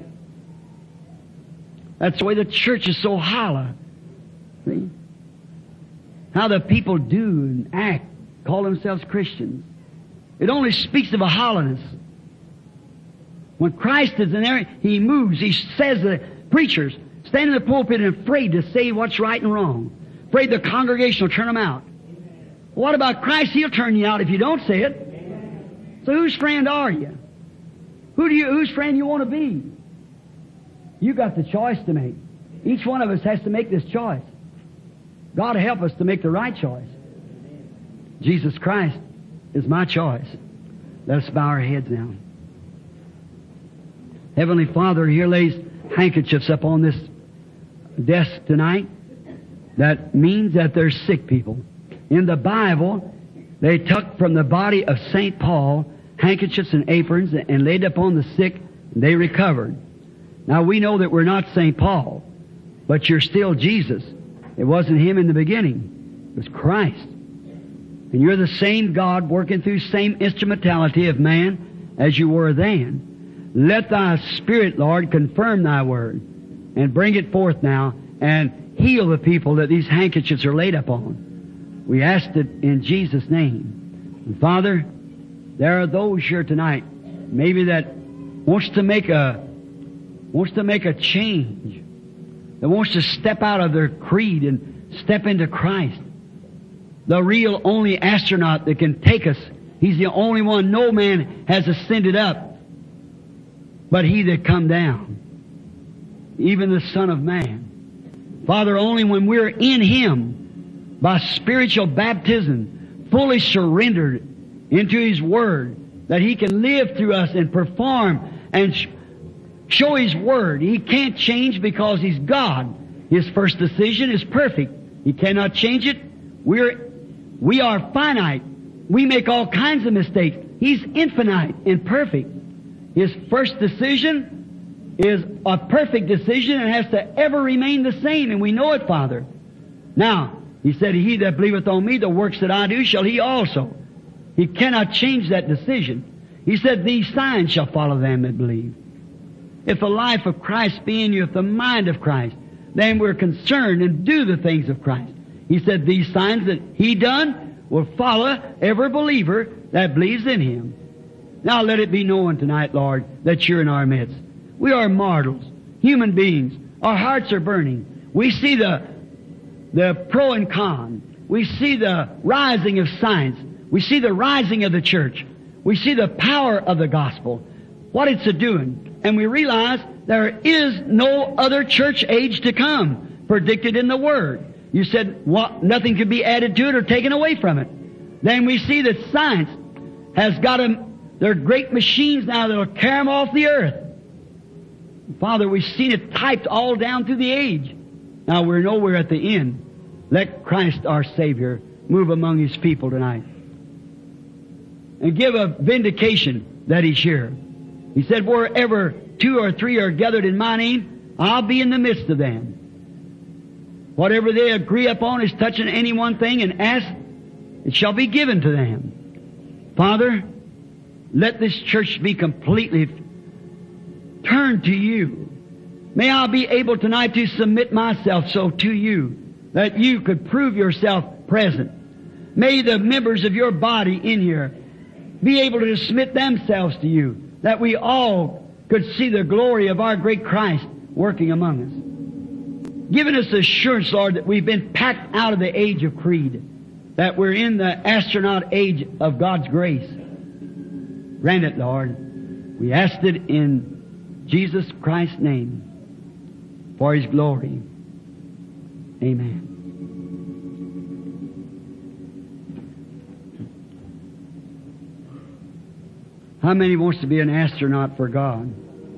That's the way the church is so hollow. See? How the people do and act, call themselves Christians. It only speaks of a hollowness. When Christ is in there, He moves. He says the preachers stand in the pulpit and afraid to say what's right and wrong. Afraid the congregation will turn them out. What about Christ? He'll turn you out if you don't say it. So whose friend are you? Whose friend you want to be? You got the choice to make. Each one of us has to make this choice. God help us to make the right choice. Jesus Christ is my choice. Let us bow our heads now. Heavenly Father, here lays handkerchiefs up on this desk tonight. That means that there's sick people. In the Bible, they took from the body of St. Paul handkerchiefs and aprons and laid upon the sick, and they recovered. Now we know that we're not St. Paul, but you're still Jesus. It wasn't Him in the beginning. It was Christ. And you're the same God working through same instrumentality of man as you were then. Let Thy Spirit, Lord, confirm Thy Word and bring it forth now and heal the people that these handkerchiefs are laid upon. We ask it in Jesus' name. And Father, there are those here tonight, maybe that wants to make a change, that wants to step out of their creed and step into Christ. The real only astronaut that can take us. He's the only one. No man has ascended up, but He that come down, even the Son of Man. Father, only when we're in Him, by spiritual baptism, fully surrendered into His Word, that He can live through us and perform and show His Word. He can't change because He's God. His first decision is perfect. He cannot change it. We are finite. We make all kinds of mistakes. He's infinite and perfect. His first decision is a perfect decision and has to ever remain the same, and we know it, Father. Now, He said, He that believeth on me, the works that I do shall he also. He cannot change that decision. He said, these signs shall follow them that believe. If the life of Christ be in you, if the mind of Christ, then we're concerned and do the things of Christ. He said, these signs that He done will follow every believer that believes in Him. Now let it be known tonight, Lord, that You're in our midst. We are mortals, human beings. Our hearts are burning. We see the pro and con. We see the rising of science. We see the rising of the church. We see the power of the gospel, what it's a-doing. And we realize there is no other church age to come, predicted in the Word. You said nothing could be added to it or taken away from it. Then we see that science has got them, they're great machines now that'll carry them off the earth. Father, we've seen it typed all down through the age. Now we're nowhere at the end. Let Christ our Savior move among His people tonight. And give a vindication that He's here. He said, wherever 2 or 3 are gathered in my name, I'll be in the midst of them. Whatever they agree upon is touching any one thing and ask, it shall be given to them. Father, let this church be completely turned to You. May I be able tonight to submit myself so to You that You could prove Yourself present. May the members of Your body in here be able to submit themselves to You, that we all could see the glory of our great Christ working among us. Giving us assurance, Lord, that we've been packed out of the age of creed, that we're in the astronaut age of God's grace. Grant it, Lord. We asked it in Jesus Christ's name for His glory. Amen. How many wants to be an astronaut for God?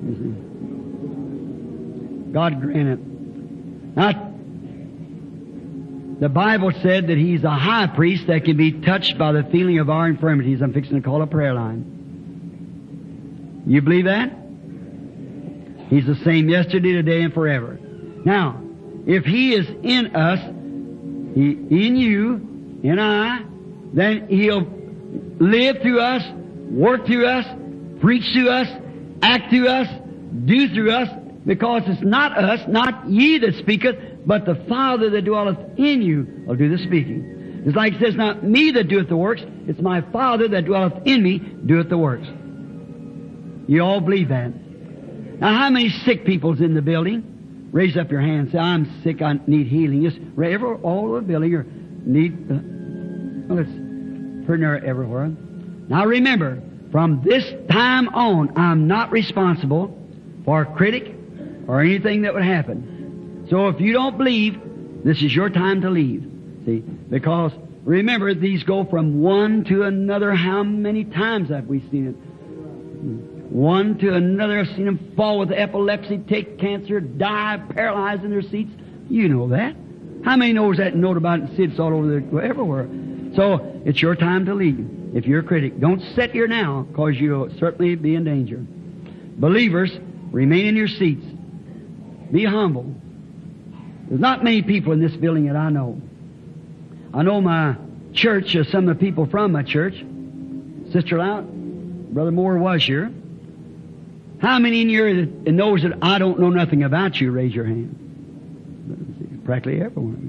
God grant it. Now, the Bible said that He's a high priest that can be touched by the feeling of our infirmities. I'm fixing to call a prayer line. You believe that? He's the same yesterday, today, and forever. Now, if He is in us, in you, in I, then He'll live through us, work through us, preach through us, act through us, do through us, because it's not us, not ye that speaketh, but the Father that dwelleth in you will do the speaking. It's like it says, not me that doeth the works, it's my Father that dwelleth in me doeth the works. You all believe that? Now, how many sick people's in the building? Raise up your hand and say, I'm sick, I need healing. Just all over the building or need, well, it's pretty near everywhere. Now remember, from this time on, I'm not responsible for a critic or anything that would happen. So if you don't believe, this is your time to leave. See? Because remember, these go from one to another. How many times have we seen it? One to another. I've seen them fall with epilepsy, take cancer, die, paralyzed in their seats. You know that. How many knows that and know about it and see it's all over everywhere? So it's your time to leave. If you're a critic, don't sit here now, because you'll certainly be in danger. Believers, remain in your seats. Be humble. There's not many people in this building that I know. I know my church, some of the people from my church. Sister Lout, Brother Moore was here. How many in here that knows that I don't know nothing about you? Raise your hand. Practically everyone.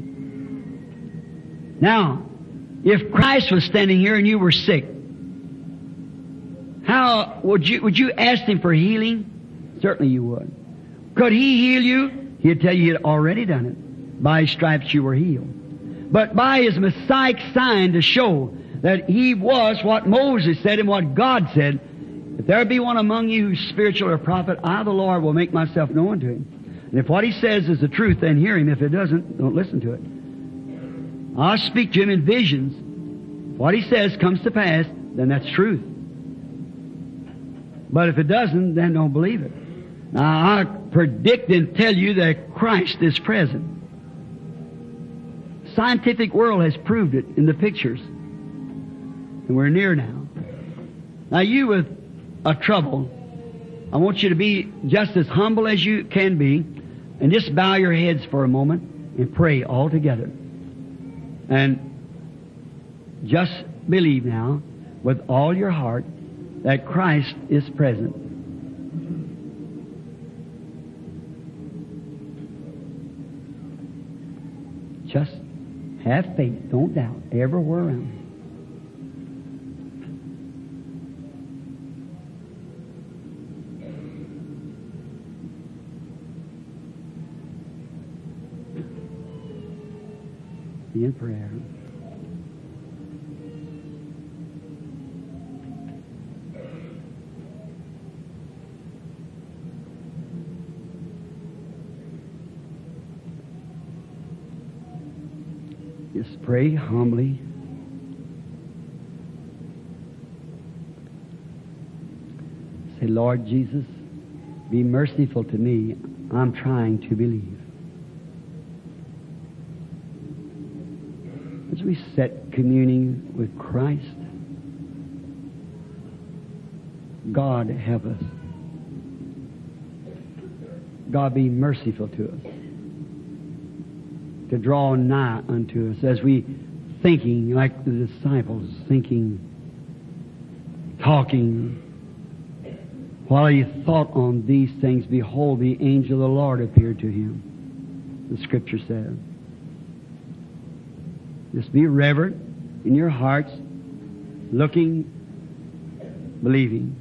Now, if Christ was standing here and you were sick, how would you ask Him for healing? Certainly you would. Could He heal you? He'd tell you He had already done it. By His stripes you were healed. But by His Messiah sign to show that He was what Moses said and what God said, if there be one among you who's spiritual or prophet, I, the Lord, will make myself known to him. And if what he says is the truth, then hear him. If it doesn't, don't listen to it. I'll speak to him in visions. If what he says comes to pass, then that's truth. But if it doesn't, then don't believe it. Now, I predict and tell you that Christ is present. Scientific world has proved it in the pictures. And we're near now. Now, you with a trouble, I want you to be just as humble as you can be and just bow your heads for a moment and pray all together. And just believe now with all your heart that Christ is present. Just have faith. Don't doubt. Everywhere around. Be in prayer. Just pray humbly. Say, Lord Jesus, be merciful to me. I'm trying to believe. As we sit communing with Christ, God help us. God be merciful to us. To draw nigh unto us as we thinking like the disciples, thinking, talking. While he thought on these things, behold, the angel of the Lord appeared to him. The Scripture says. Just be reverent in your hearts, looking, believing.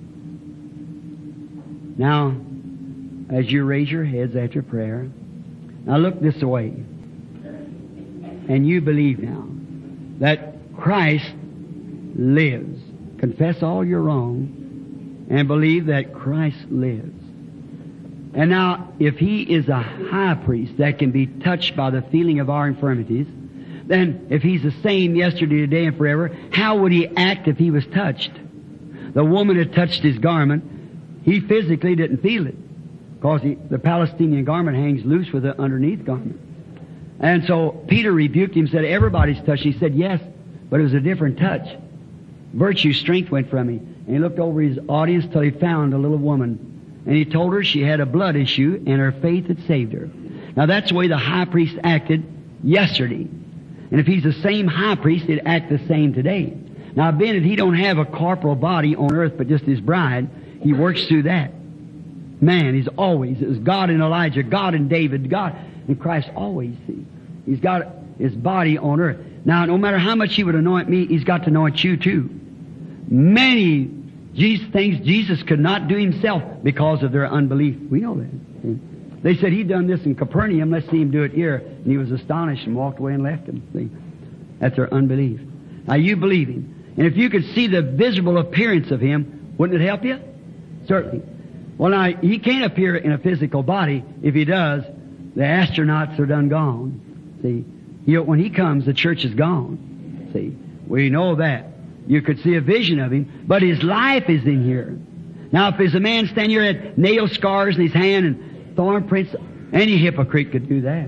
Now, as you raise your heads after prayer, now look this way. And you believe now that Christ lives. Confess all your wrong and believe that Christ lives. And now, if He is a high priest that can be touched by the feeling of our infirmities, then if He's the same yesterday, today, and forever, how would He act if He was touched? The woman had touched His garment. He physically didn't feel it because the Palestinian garment hangs loose with the underneath garment. And so Peter rebuked him, said, everybody's touched. He said, yes, but it was a different touch. Virtue, strength went from him. And he looked over his audience till he found a little woman. And he told her she had a blood issue and her faith had saved her. Now that's the way the high priest acted yesterday. And if he's the same high priest, he'd act the same today. Now being that he don't have a corporal body on earth but just his bride, he works through that. Man, he's always, it was God in Elijah, God in David, God in Christ always, see. He's got his body on earth. Now, no matter how much he would anoint me, he's got to anoint you too. Many things Jesus could not do himself because of their unbelief. We know that. See? They said he'd done this in Capernaum, let's see him do it here. And he was astonished and walked away and left him. See? That's their unbelief. Now you believe him. And if you could see the visible appearance of him, wouldn't it help you? Certainly. Well, now, he can't appear in a physical body. If he does, the astronauts are done gone. See? When he comes, the church is gone. See? We know that. You could see a vision of him, but his life is in here. Now, if there's a man standing here with nail scars in his hand and thorn prints, any hypocrite could do that.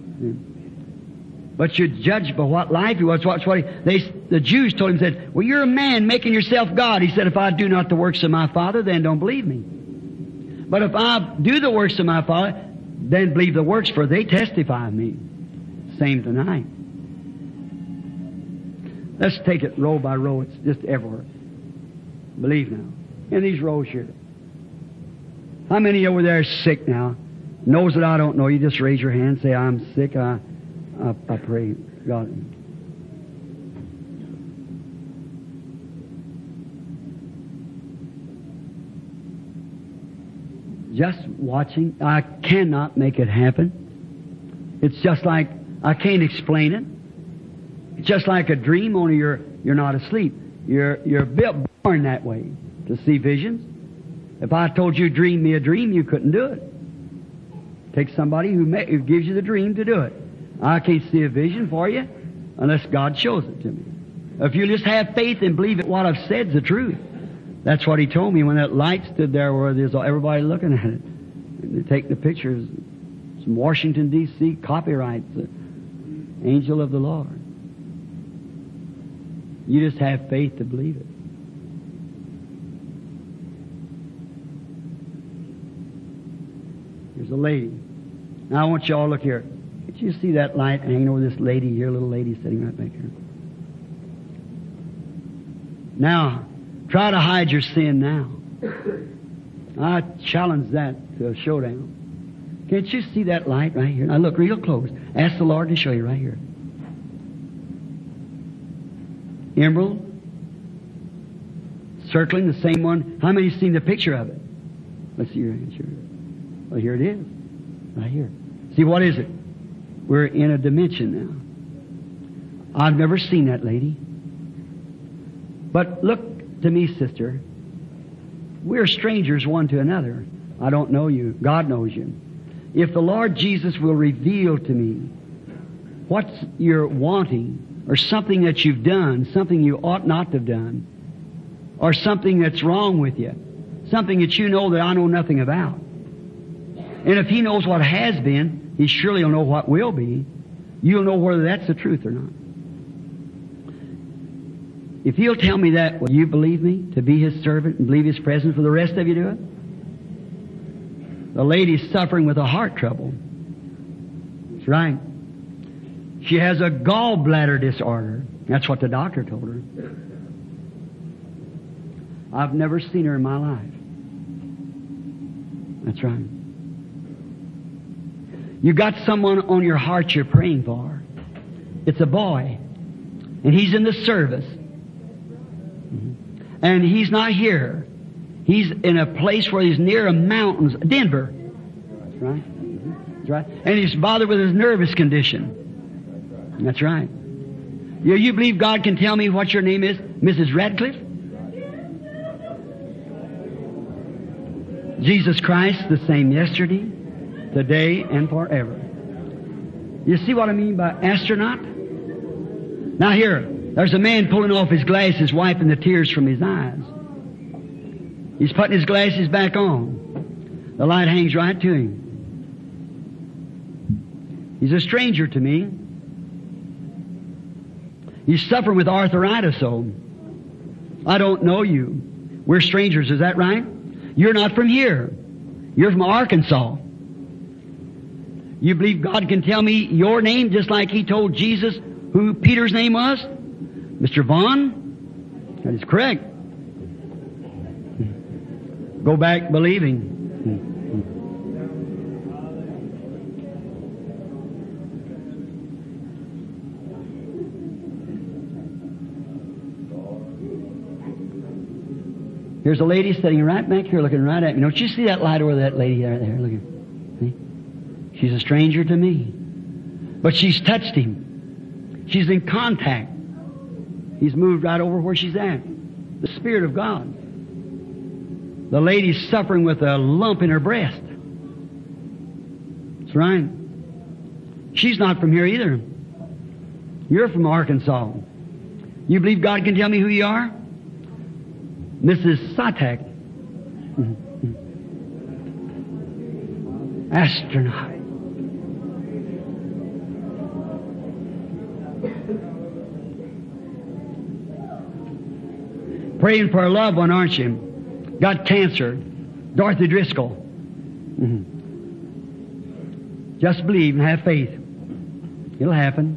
But you'd judge by what life he was. The Jews told him, said, well, you're a man making yourself God. He said, if I do not the works of my Father, then don't believe me. But if I do the works of my Father, then believe the works, for they testify of me. Same tonight. Let's take it row by row. It's just everywhere. Believe now. In these rows here. How many over there are sick now? Knows that I don't know. You just raise your hand and say, I'm sick. I pray, God. Just watching. I cannot make it happen. It's just like, I can't explain it. It's just like a dream, only you're not asleep. You're born that way, to see visions. If I told you dream me a dream, you couldn't do it. Take somebody who gives you the dream to do it. I can't see a vision for you unless God shows it to me. If you just have faith and believe that what I've said is the truth. That's what He told me when that light stood there where there's everybody looking at it. And they take the pictures. Some Washington, D.C. copyright, the angel of the Lord. You just have faith to believe it. Here's a lady. Now I want you all to look here. Did you see that light hanging over this lady here, little lady sitting right back here? Now, try to hide your sin now. I challenge that to a showdown. Can't you see that light right here? Now look real close. Ask the Lord to show you right here. Emerald. Circling the same one. How many have seen the picture of it? Let's see your answer. Well, here it is. Right here. See, what is it? We're in a dimension now. I've never seen that lady. But look to me, sister. We're strangers one to another. I don't know you. God knows you. If the Lord Jesus will reveal to me what you're wanting, or something that you've done, something you ought not to have done, or something that's wrong with you, something that you know that I know nothing about. And if He knows what has been, He surely will know what will be. You'll know whether that's the truth or not. If He'll tell me that, will you believe me to be His servant and believe His presence? Will the rest of you do it? The lady's suffering with a heart trouble. That's right. She has a gallbladder disorder. That's what the doctor told her. I've never seen her in my life. That's right. You got someone on your heart you're praying for. It's a boy. And he's in the service. And he's not here. He's in a place where he's near a mountains, Denver. That's right. That's right. And he's bothered with his nervous condition. That's right. You believe God can tell me what your name is, Mrs. Radcliffe? Jesus Christ, the same yesterday, today, and forever. You see what I mean by astronaut? Now here, there's a man pulling off his glasses, wiping the tears from his eyes. He's putting his glasses back on. The light hangs right to him. He's a stranger to me. He's suffering with arthritis, so I don't know you. We're strangers, is that right? You're not from here. You're from Arkansas. You believe God can tell me your name just like He told Jesus who Peter's name was? Mr. Vaughn? That is correct. Go back believing. Here's a lady sitting right back here looking right at me. Don't you see that light over that lady there? Look at her. See? She's a stranger to me. But she's touched him. She's in contact. He's moved right over where she's at. The Spirit of God. The lady's suffering with a lump in her breast. That's right. She's not from here either. You're from Arkansas. You believe God can tell me who you are? Mrs. Satak. Astronaut. Praying for a loved one, aren't you? Got cancer. Dorothy Driscoll. Just believe and have faith. It'll happen.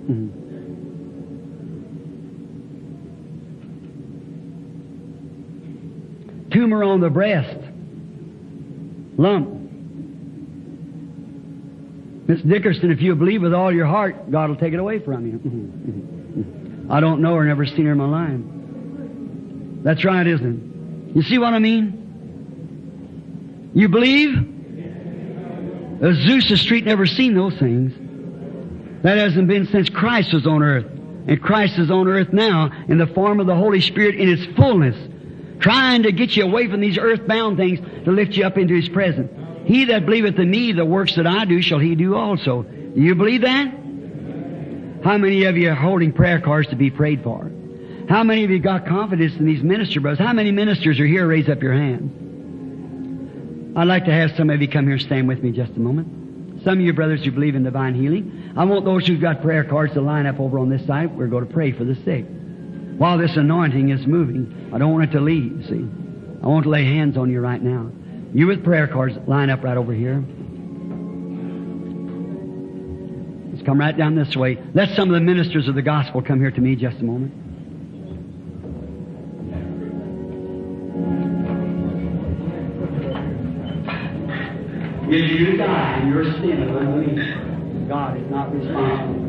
Tumor on the breast. Lump. Miss Dickerson, if you believe with all your heart, God will take it away from you. I don't know her, never seen her in my life. That's right, isn't it? You see what I mean? You believe? Azusa Street never seen those things. That hasn't been since Christ was on earth. And Christ is on earth now in the form of the Holy Spirit in His fullness, trying to get you away from these earthbound things to lift you up into His presence. He that believeth in me, the works that I do, shall he do also. Do you believe that? How many of you are holding prayer cards to be prayed for? How many of you got confidence in these minister brothers? How many ministers are here? Raise up your hands. I'd like to have some of you come here and stand with me just a moment. Some of you brothers who believe in divine healing. I want those who've got prayer cards to line up over on this side. We're going to pray for the sick. While this anointing is moving, I don't want it to leave, see. I want to lay hands on you right now. You with prayer cards, line up right over here. Let's come right down this way. Let some of the ministers of the gospel come here to me just a moment. If you die in your sin of unbelief, God is not responsible.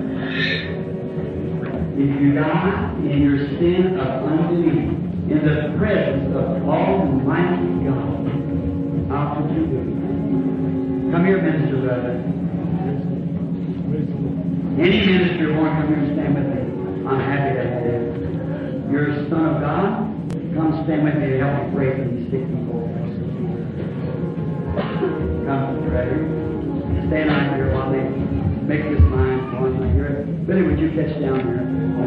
If you die in your sin of unbelief, in the presence of Almighty God, how could you do it? Come here, minister, brother. Any minister want to come here and stand with me? I'm happy to have you. You're a son of God. Come stand with me to help me pray for these sick people. Come, brother. Stand right here while they make this mind for me. Billy, would you catch down there?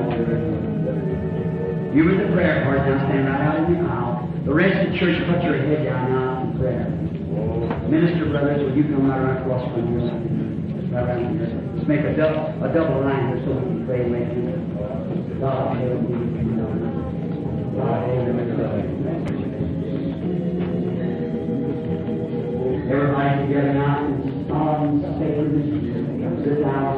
You with the prayer card now, stand right out in the aisle. The rest of the church, put your head down now in prayer. Minister brothers, will you come right across from here? Right around here. Let's make a double line here so we can pray with you. God, everybody together now in solemn sacredness. Sit down.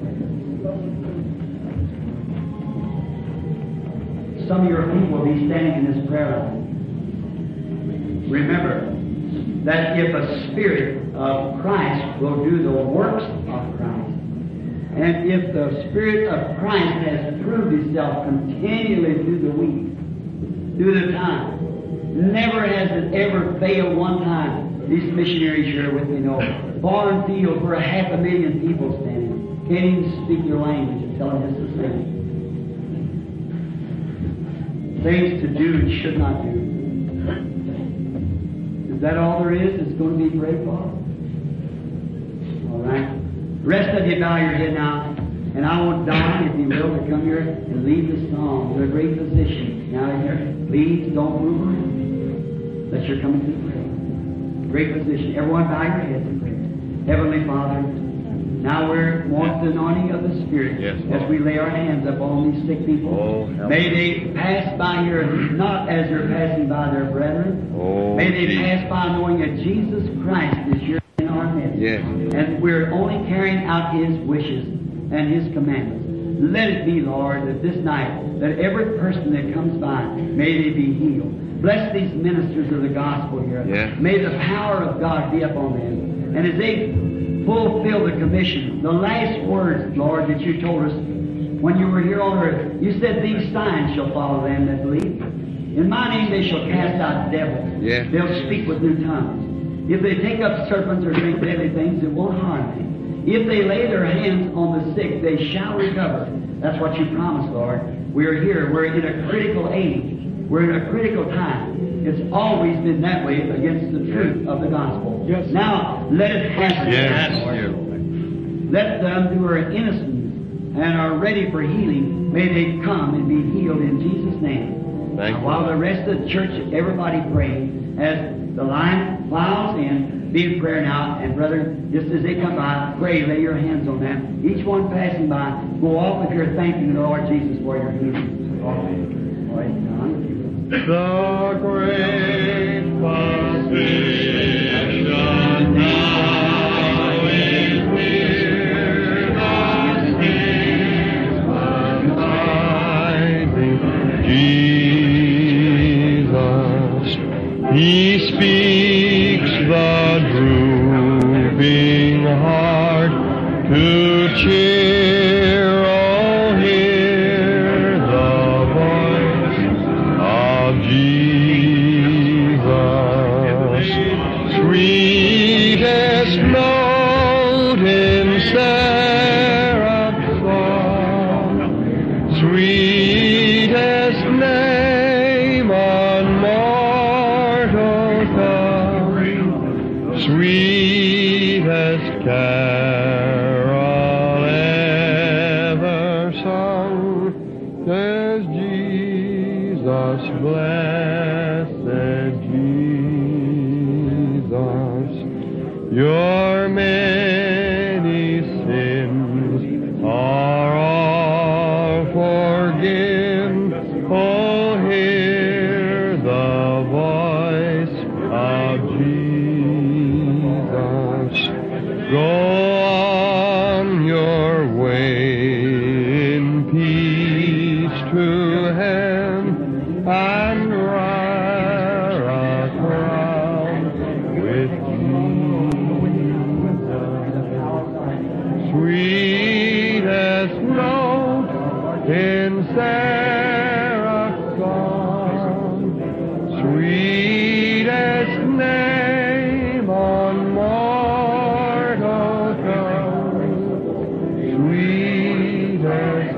Some of your people will be standing in this prayer line. Remember that if a spirit of Christ will do the works of Christ, and if the Spirit of Christ has proved Himself continually through the week, through the time, never has it ever failed one time. These missionaries here with me know. Barn field where 500,000 people standing. Can't even speak your language and tell them it's the same. Things to do and should not do. Is that all there is? It's going to be prayed for? All right. The rest of you bow your head now. And I want Don, if you will, to come here and lead the song. They're a great physician. Now here, please don't move around. Unless you're coming to pray. Great physician. Everyone bow your heads and pray. Heavenly Father, now we want the anointing of the Spirit as we lay our hands upon these sick people. May they pass by here not as they're passing by their brethren. May they pass by knowing that Jesus Christ is here in our midst. And we're only carrying out His wishes and His commandments. Let it be, Lord, that this night, that every person that comes by, may they be healed. Bless these ministers of the gospel here. May the power of God be upon them. And as they fulfill the commission, the last words, Lord, that you told us when you were here on earth, you said these signs shall follow them that believe. In my name they shall cast out devils. They'll speak with new tongues. If they take up serpents or drink deadly things, it won't harm them. If they lay their hands on the sick, they shall recover. That's what you promised, Lord. We're here. We're in a critical age. We're in a critical time. It's always been that way against the truth of the gospel. Now, let it happen. Let them who are innocent and are ready for healing, may they come and be healed in Jesus' name. Now, while the rest of the church, everybody pray, as the line files in, be in prayer now, and brother, just as they come by, pray, lay your hands on them. Each one passing by, go off if you're thanking the Lord Jesus for your healing. All right, John. The great physician now is near, the King abiding Jesus. He speaks the drooping heart to cheer. Oh, hear the voice of Jesus. Sweetest note in seraph's song, sweetest name on mortal tongue, sweetest carol ever sung, says Jesus, blessed Jesus. Your many sins are all forgiven. Oh, hear the voice of Jesus. Go on your way in peace to heaven and wear a crown with Jesus. Sweetest note in seraph's song, sweetest name on mortal tongue, sweetest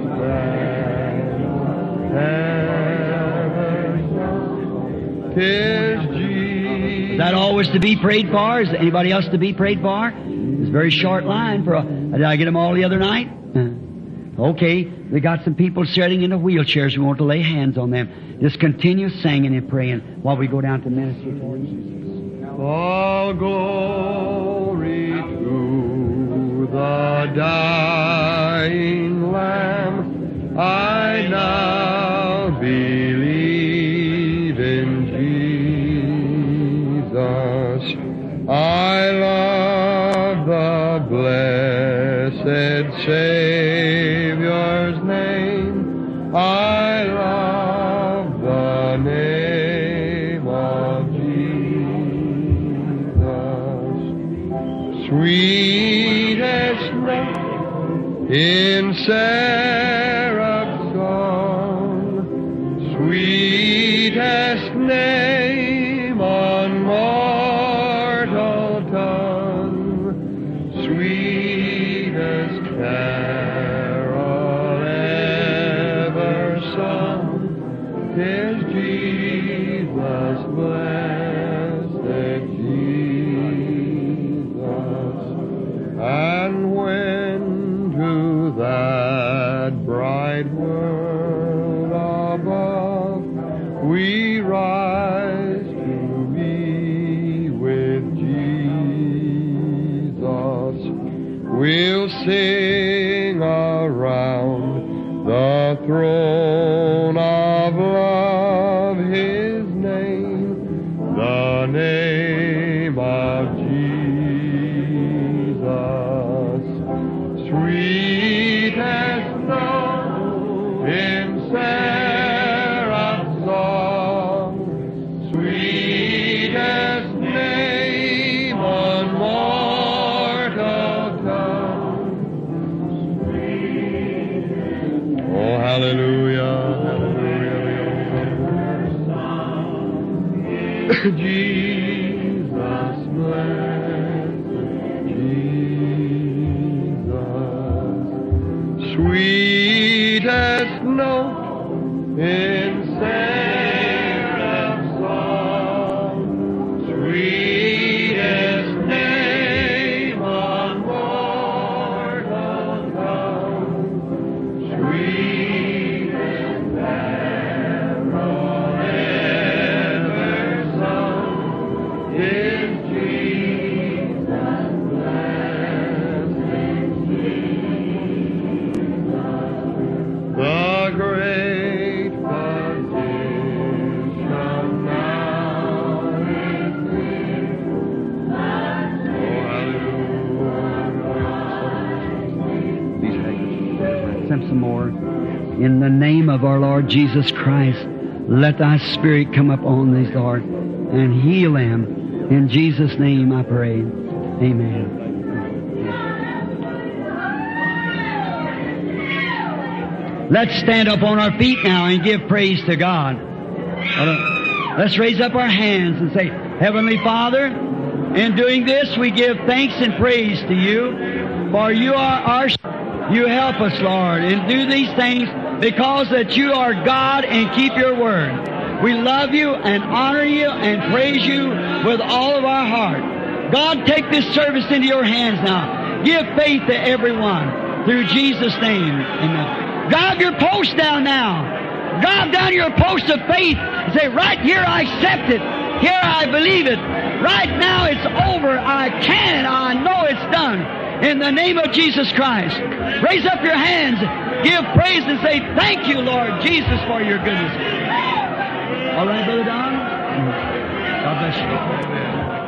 ever sung, 'tis Jesus. Is that always to be prayed for? Is anybody else to be prayed for? It's a very short line. Did I get them all the other night? Okay, we got some people sitting in the wheelchairs. We want to lay hands on them. Just continue singing and praying while we go down to minister to them. All glory to the dying Lamb. I now believe in Jesus. I love the blessed Savior's name. I love the name of Jesus. Sweetest note in seraph's song, sweetest name on mortal tongue, sweetest carol ever sung, 'tis Jesus, blessed Jesus. And when to that bright world above we rise to be with Jesus, we'll sing around the throne of love His name, the name of Jesus. Sweetest note in seraph's song, sweetest name on mortal tongue. Oh, hallelujah, hallelujah. Jesus, blessed Jesus. Sweetest note in seraph's song, sweetest name on mortal tongue, sweetest carol ever sung, is Jesus, blessed Jesus. The great physician now is near. Oh, hallelujah. Send some more. In the name of our Lord Jesus Christ, let Thy Spirit come upon these, Lord, and heal them. In Jesus' name I pray. Amen. Let's stand up on our feet now and give praise to God. Let's raise up our hands and say, Heavenly Father, in doing this we give thanks and praise to You, for You are our... You help us, Lord, and do these things because that You are God and keep Your word. We love You and honor You and praise You with all of our heart. God, take this service into Your hands now. Give faith to everyone through Jesus' name. Amen. God your post down now. God down your post of faith and say, right here I accept it. Here I believe it. Right now it's over. I know it's done. In the name of Jesus Christ. Raise up your hands. Give praise and say, thank You, Lord Jesus, for Your goodness. All right, Brother Don? God bless you.